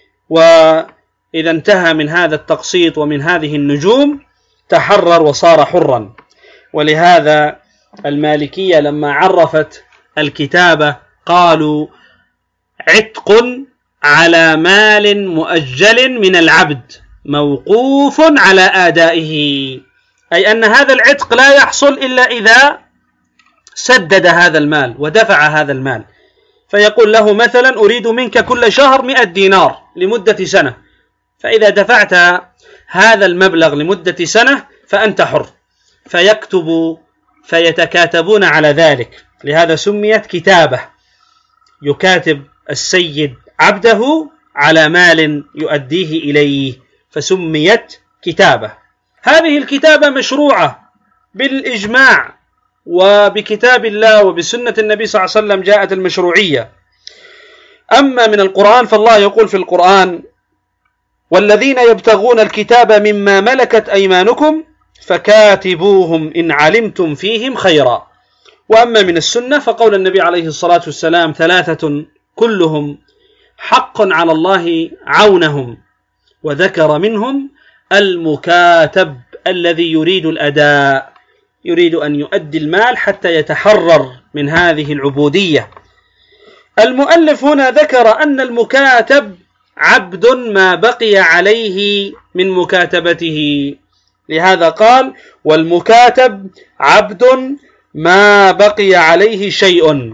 وإذا انتهى من هذا التقسيط ومن هذه النجوم تحرر وصار حرا. ولهذا المالكية لما عرفت الكتابة قالوا: عتق على مال مؤجل من العبد موقوف على آدائه، أي أن هذا العتق لا يحصل إلا إذا سدد هذا المال ودفع هذا المال. فيقول له مثلا: أريد منك كل شهر 100 دينار لمدة سنة، فإذا دفعت هذا المبلغ لمدة سنة فأنت حر. فيكتب فيتكاتبون على ذلك، لهذا سميت كتابة. يكاتب السيد عبده على مال يؤديه إليه فسميت كتابة. هذه الكتابة مشروعة بالإجماع، وبكتاب الله وبسنة النبي صلى الله عليه وسلم جاءت المشروعية. أما من القرآن فالله يقول في القرآن: والذين يبتغون الكتاب مما ملكت أيمانكم فكاتبوهم إن علمتم فيهم خيرا. وأما من السنة فقول النبي عليه الصلاة والسلام: 3 كلهم حق على الله عونهم، وذكر منهم المكاتب الذي يريد الأداء، يريد أن يؤدي المال حتى يتحرر من هذه العبودية. المؤلف هنا ذكر أن المكاتب عبد ما بقي عليه من مكاتبته، لهذا قال: والمكاتب عبد ما بقي عليه شيء.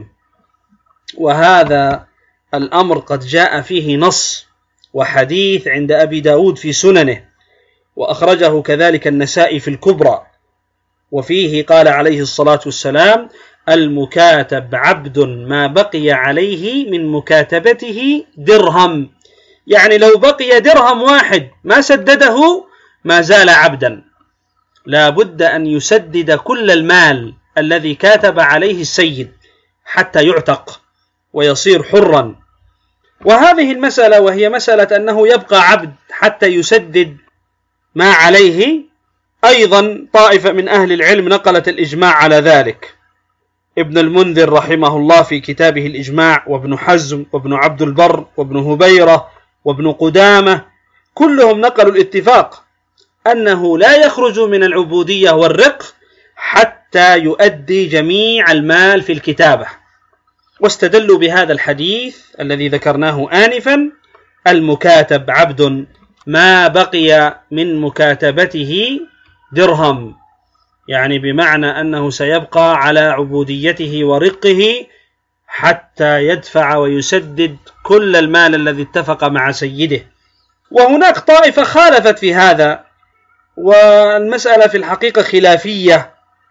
وهذا الأمر قد جاء فيه نص وحديث عند أبي داود في سننه، وأخرجه كذلك النسائي في الكبرى، وفيه قال عليه الصلاة والسلام: المكاتب عبد ما بقي عليه من مكاتبته درهم، يعني لو بقي درهم واحد ما سدده ما زال عبدا، لا بد أن يسدد كل المال الذي كاتب عليه السيد حتى يعتق ويصير حرا. وهذه المسألة وهي مسألة أنه يبقى عبد حتى يسدد ما عليه، أيضا طائفة من أهل العلم نقلت الإجماع على ذلك. ابن المنذر رحمه الله في كتابه الإجماع، وابن حزم، وابن عبد البر، وابن هبيرة، وابن قدامة، كلهم نقلوا الاتفاق أنه لا يخرج من العبودية والرق حتى يؤدي جميع المال في الكتابة، واستدلوا بهذا الحديث الذي ذكرناه آنفا: المكاتب عبد ما بقي من مكاتبته درهم، يعني بمعنى أنه سيبقى على عبوديته ورقه حتى يدفع ويسدد كل المال الذي اتفق مع سيده. وهناك طائفة خالفت في هذا، والمسألة في الحقيقة خلافية،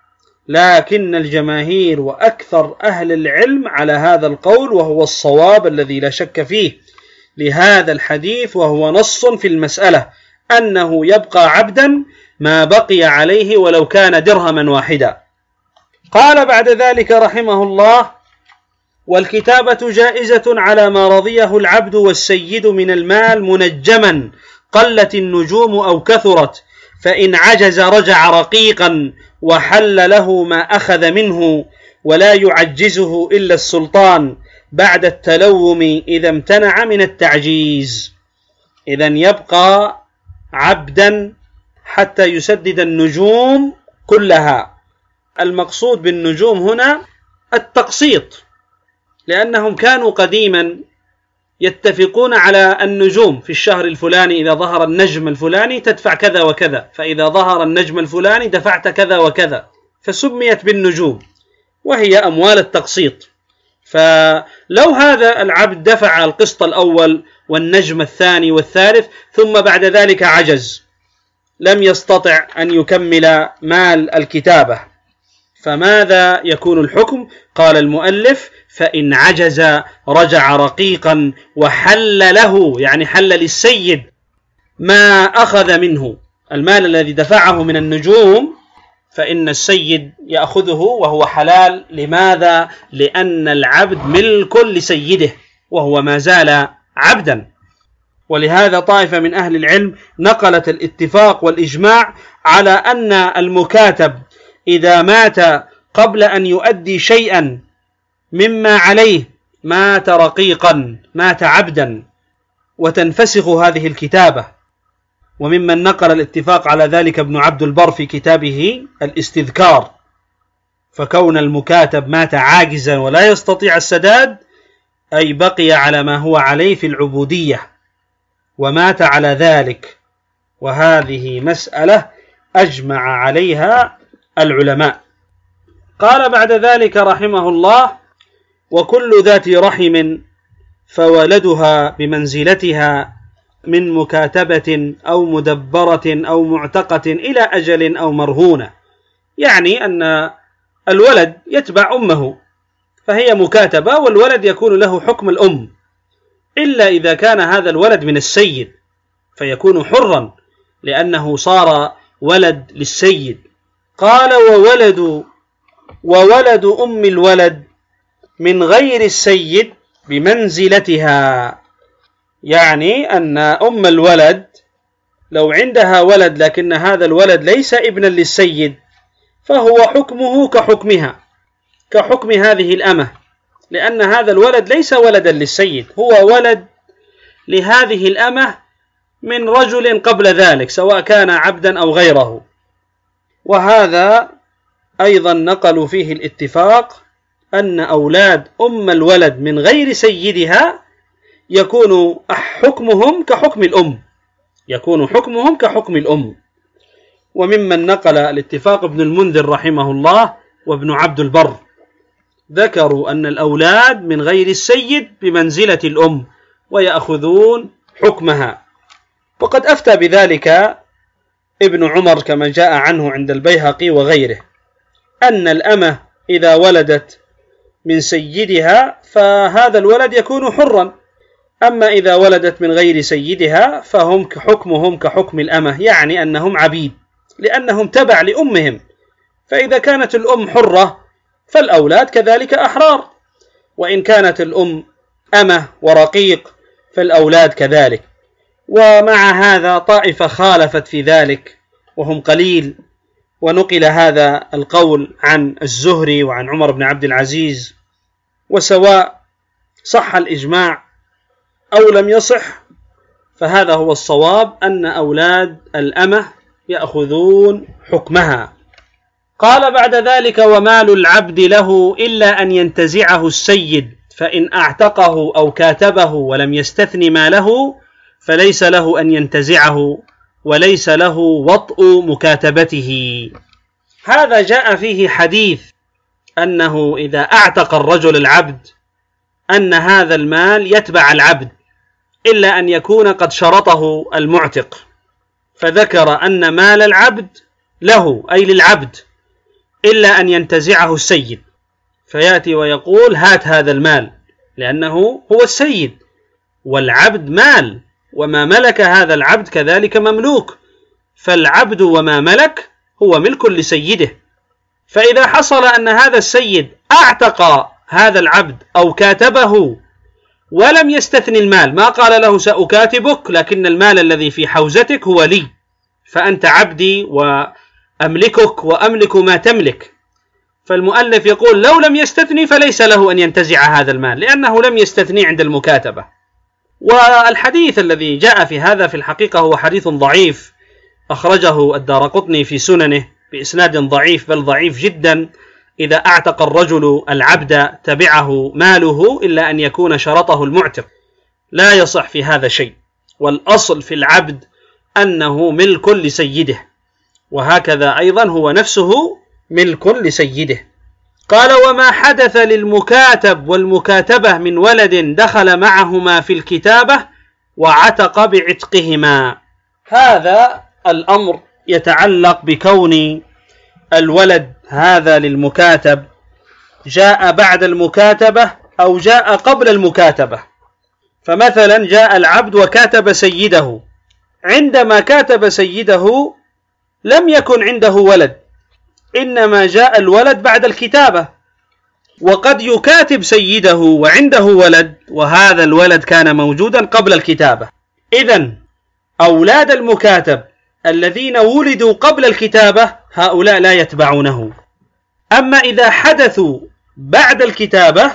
لكن الجماهير وأكثر أهل العلم على هذا القول، وهو الصواب الذي لا شك فيه لهذا الحديث، وهو نص في المسألة أنه يبقى عبدا ما بقي عليه ولو كان درهما واحدا. قال بعد ذلك رحمه الله: والكتابة جائزة على ما رضيه العبد والسيد من المال منجما، قلت النجوم أو كثرت، فإن عجز رجع رقيقا، وحل له ما أخذ منه، ولا يعجزه إلا السلطان بعد التلوم إذا امتنع من التعجيز. إذن يبقى عبدا حتى يسدد النجوم كلها. المقصود بالنجوم هنا التقسيط، لأنهم كانوا قديما يتفقون على النجوم في الشهر الفلاني، إذا ظهر النجم الفلاني تدفع كذا وكذا، فإذا ظهر النجم الفلاني دفعت كذا وكذا، فسميت بالنجوم، وهي أموال التقسيط. فلو هذا العبد دفع القسط الأول والنجم الثاني والثالث ثم بعد ذلك عجز، لم يستطع أن يكمل مال الكتابة، فماذا يكون الحكم؟ قال المؤلف: فإن عجز رجع رقيقا، وحل له، يعني حل للسيد ما أخذ منه، المال الذي دفعه من النجوم، فإن السيد يأخذه وهو حلال. لماذا؟ لأن العبد ملك لسيده وهو ما زال عبدا. ولهذا طائفة من أهل العلم نقلت الاتفاق والإجماع على أن المكاتب إذا مات قبل أن يؤدي شيئا مما عليه مات رقيقا، مات عبدا، وتنفسخ هذه الكتابة. وممن نقل الاتفاق على ذلك ابن عبد البر في كتابه الاستذكار. فكون المكاتب مات عاجزا ولا يستطيع السداد، أي بقي على ما هو عليه في العبودية ومات على ذلك، وهذه مسألة أجمع عليها العلماء. قال بعد ذلك رحمه الله: وكل ذات رحم فولدها بمنزلتها من مكاتبة أو مدبرة أو معتقة إلى أجل أو مرهونة. يعني أن الولد يتبع أمه فهي مكاتبة، والولد يكون له حكم الأم، إلا إذا كان هذا الولد من السيد فيكون حرا لأنه صار ولد للسيد. قال: وولد أم الولد من غير السيد بمنزلتها، يعني أن أم الولد لو عندها ولد لكن هذا الولد ليس ابنا للسيد، فهو حكمه كحكمها، كحكم هذه الأمة، لأن هذا الولد ليس ولدا للسيد، هو ولد لهذه الأمة من رجل قبل ذلك، سواء كان عبدا أو غيره. وهذا أيضا نقلوا فيه الاتفاق أن أولاد أم الولد من غير سيدها يكون حكمهم كحكم الأم، يكون حكمهم كحكم الأم. وممن نقل الاتفاق ابن المنذر رحمه الله وابن عبد البر، ذكروا أن الأولاد من غير السيد بمنزلة الأم ويأخذون حكمها. وقد أفتى بذلك ابن عمر كما جاء عنه عند البيهقي وغيره، أن الأمة إذا ولدت من سيدها فهذا الولد يكون حرا، أما إذا ولدت من غير سيدها فهم حكمهم كحكم الأمة، يعني أنهم عبيد لأنهم تبع لأمهم. فإذا كانت الأم حرة فالأولاد كذلك أحرار، وإن كانت الأم أمة ورقيق فالأولاد كذلك. ومع هذا طائفة خالفت في ذلك وهم قليل، ونقل هذا القول عن الزهري وعن عمر بن عبد العزيز. وسواء صح الإجماع أو لم يصح فهذا هو الصواب، أن أولاد الأمة يأخذون حكمها. قال بعد ذلك: ومال العبد له إلا أن ينتزعه السيد، فإن أعتقه أو كاتبه ولم يستثن ماله فليس له أن ينتزعه، وليس له وطء مكاتبته. هذا جاء فيه حديث أنه إذا أعتق الرجل العبد أن هذا المال يتبع العبد، إلا أن يكون قد شرطه المعتق، فذكر أن مال العبد له أي للعبد، إلا أن ينتزعه السيد، فيأتي ويقول هات هذا المال، لأنه هو السيد، والعبد مال، وما ملك هذا العبد كذلك مملوك، فالعبد وما ملك هو ملك لسيده. فإذا حصل أن هذا السيد أعتق هذا العبد أو كاتبه ولم يستثني المال، ما قال له سأكاتبك لكن المال الذي في حوزتك هو لي، فأنت عبدي وأملكك وأملك ما تملك، فالمؤلف يقول لو لم يستثني فليس له أن ينتزع هذا المال، لأنه لم يستثني عند المكاتبة. والحديث الذي جاء في هذا في الحقيقة هو حديث ضعيف، أخرجه الدارقطني في سننه بإسناد ضعيف، بل ضعيف جدا. إذا أعتق الرجل العبد تبعه ماله إلا أن يكون شرطه المعتق، لا يصح في هذا شيء، والأصل في العبد أنه ملك لسيده، وهكذا أيضا هو نفسه ملك لسيده. قال وما حدث للمكاتب والمكاتبة من ولد دخل معهما في الكتابة وعتق بعتقهما. هذا الأمر يتعلق بكون الولد هذا للمكاتب جاء بعد المكاتبة أو جاء قبل المكاتبة. فمثلا جاء العبد وكاتب سيده، عندما كاتب سيده لم يكن عنده ولد، إنما جاء الولد بعد الكتابة، وقد يكاتب سيده وعنده ولد وهذا الولد كان موجودا قبل الكتابة. إذن أولاد المكاتب الذين ولدوا قبل الكتابة هؤلاء لا يتبعونه، أما إذا حدثوا بعد الكتابة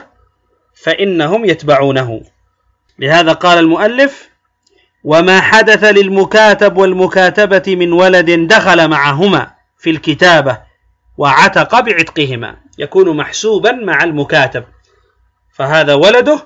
فإنهم يتبعونه. لهذا قال المؤلف وما حدث للمكاتب والمكاتبة من ولد دخل معهما في الكتابة وعتق بعتقهما، يكون محسوبا مع المكاتب، فهذا ولده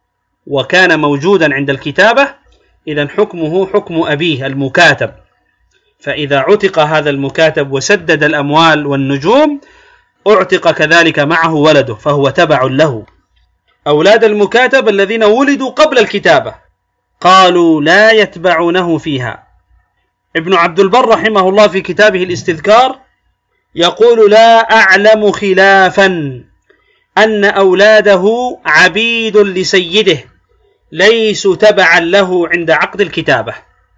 وكان موجودا عند الكتابة، إذن حكمه حكم أبيه المكاتب، فإذا عتق هذا المكاتب وسدد الأموال والنجوم أعتق كذلك معه ولده، فهو تبع له. أولاد المكاتب الذين ولدوا قبل الكتابة قالوا لا يتبعونه فيها. ابن عبد البر رحمه الله في كتابه الاستذكار يقول لا أعلم خلافا أن أولاده عبيد لسيده ليسوا تبعا له عند عقد الكتابة.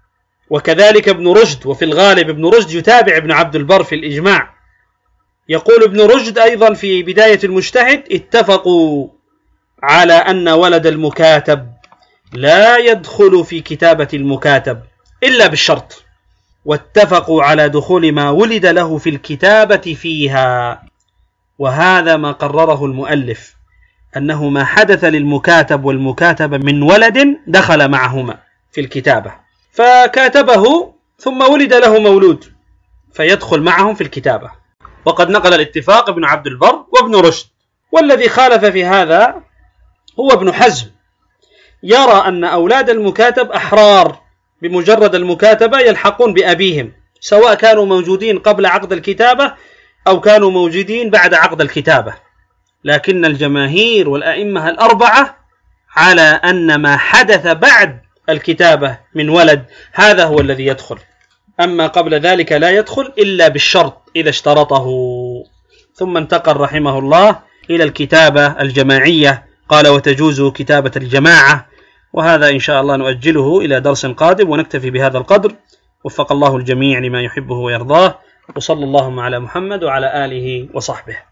وكذلك ابن رشد، وفي الغالب ابن رشد يتابع ابن عبد البر في الإجماع. يقول ابن رشد أيضا في بداية المجتهد اتفقوا على أن ولد المكاتب لا يدخل في كتابة المكاتب إلا بالشرط، واتفقوا على دخول ما ولد له في الكتابة فيها. وهذا ما قرره المؤلف، أنه ما حدث للمكاتب والمكاتبة من ولد دخل معهما في الكتابة، فكاتبه ثم ولد له مولود فيدخل معهم في الكتابة. وقد نقل الاتفاق ابن عبد البر وابن رشد. والذي خالف في هذا هو ابن حزم، يرى أن أولاد المكاتب أحرار بمجرد المكاتبة يلحقون بأبيهم، سواء كانوا موجودين قبل عقد الكتابة أو كانوا موجودين بعد عقد الكتابة، لكن الجماهير والأئمة الأربعة على أن ما حدث بعد الكتابة من ولد هذا هو الذي يدخل، أما قبل ذلك لا يدخل إلا بالشرط إذا اشترطه. ثم انتقل رحمه الله إلى الكتابة الجماعية، قال وتجوز كتابة الجماعة، وهذا إن شاء الله نؤجله إلى درس قادم، ونكتفي بهذا القدر. وفق الله الجميع لما يحبه ويرضاه، وصلى اللهم على محمد وعلى آله وصحبه.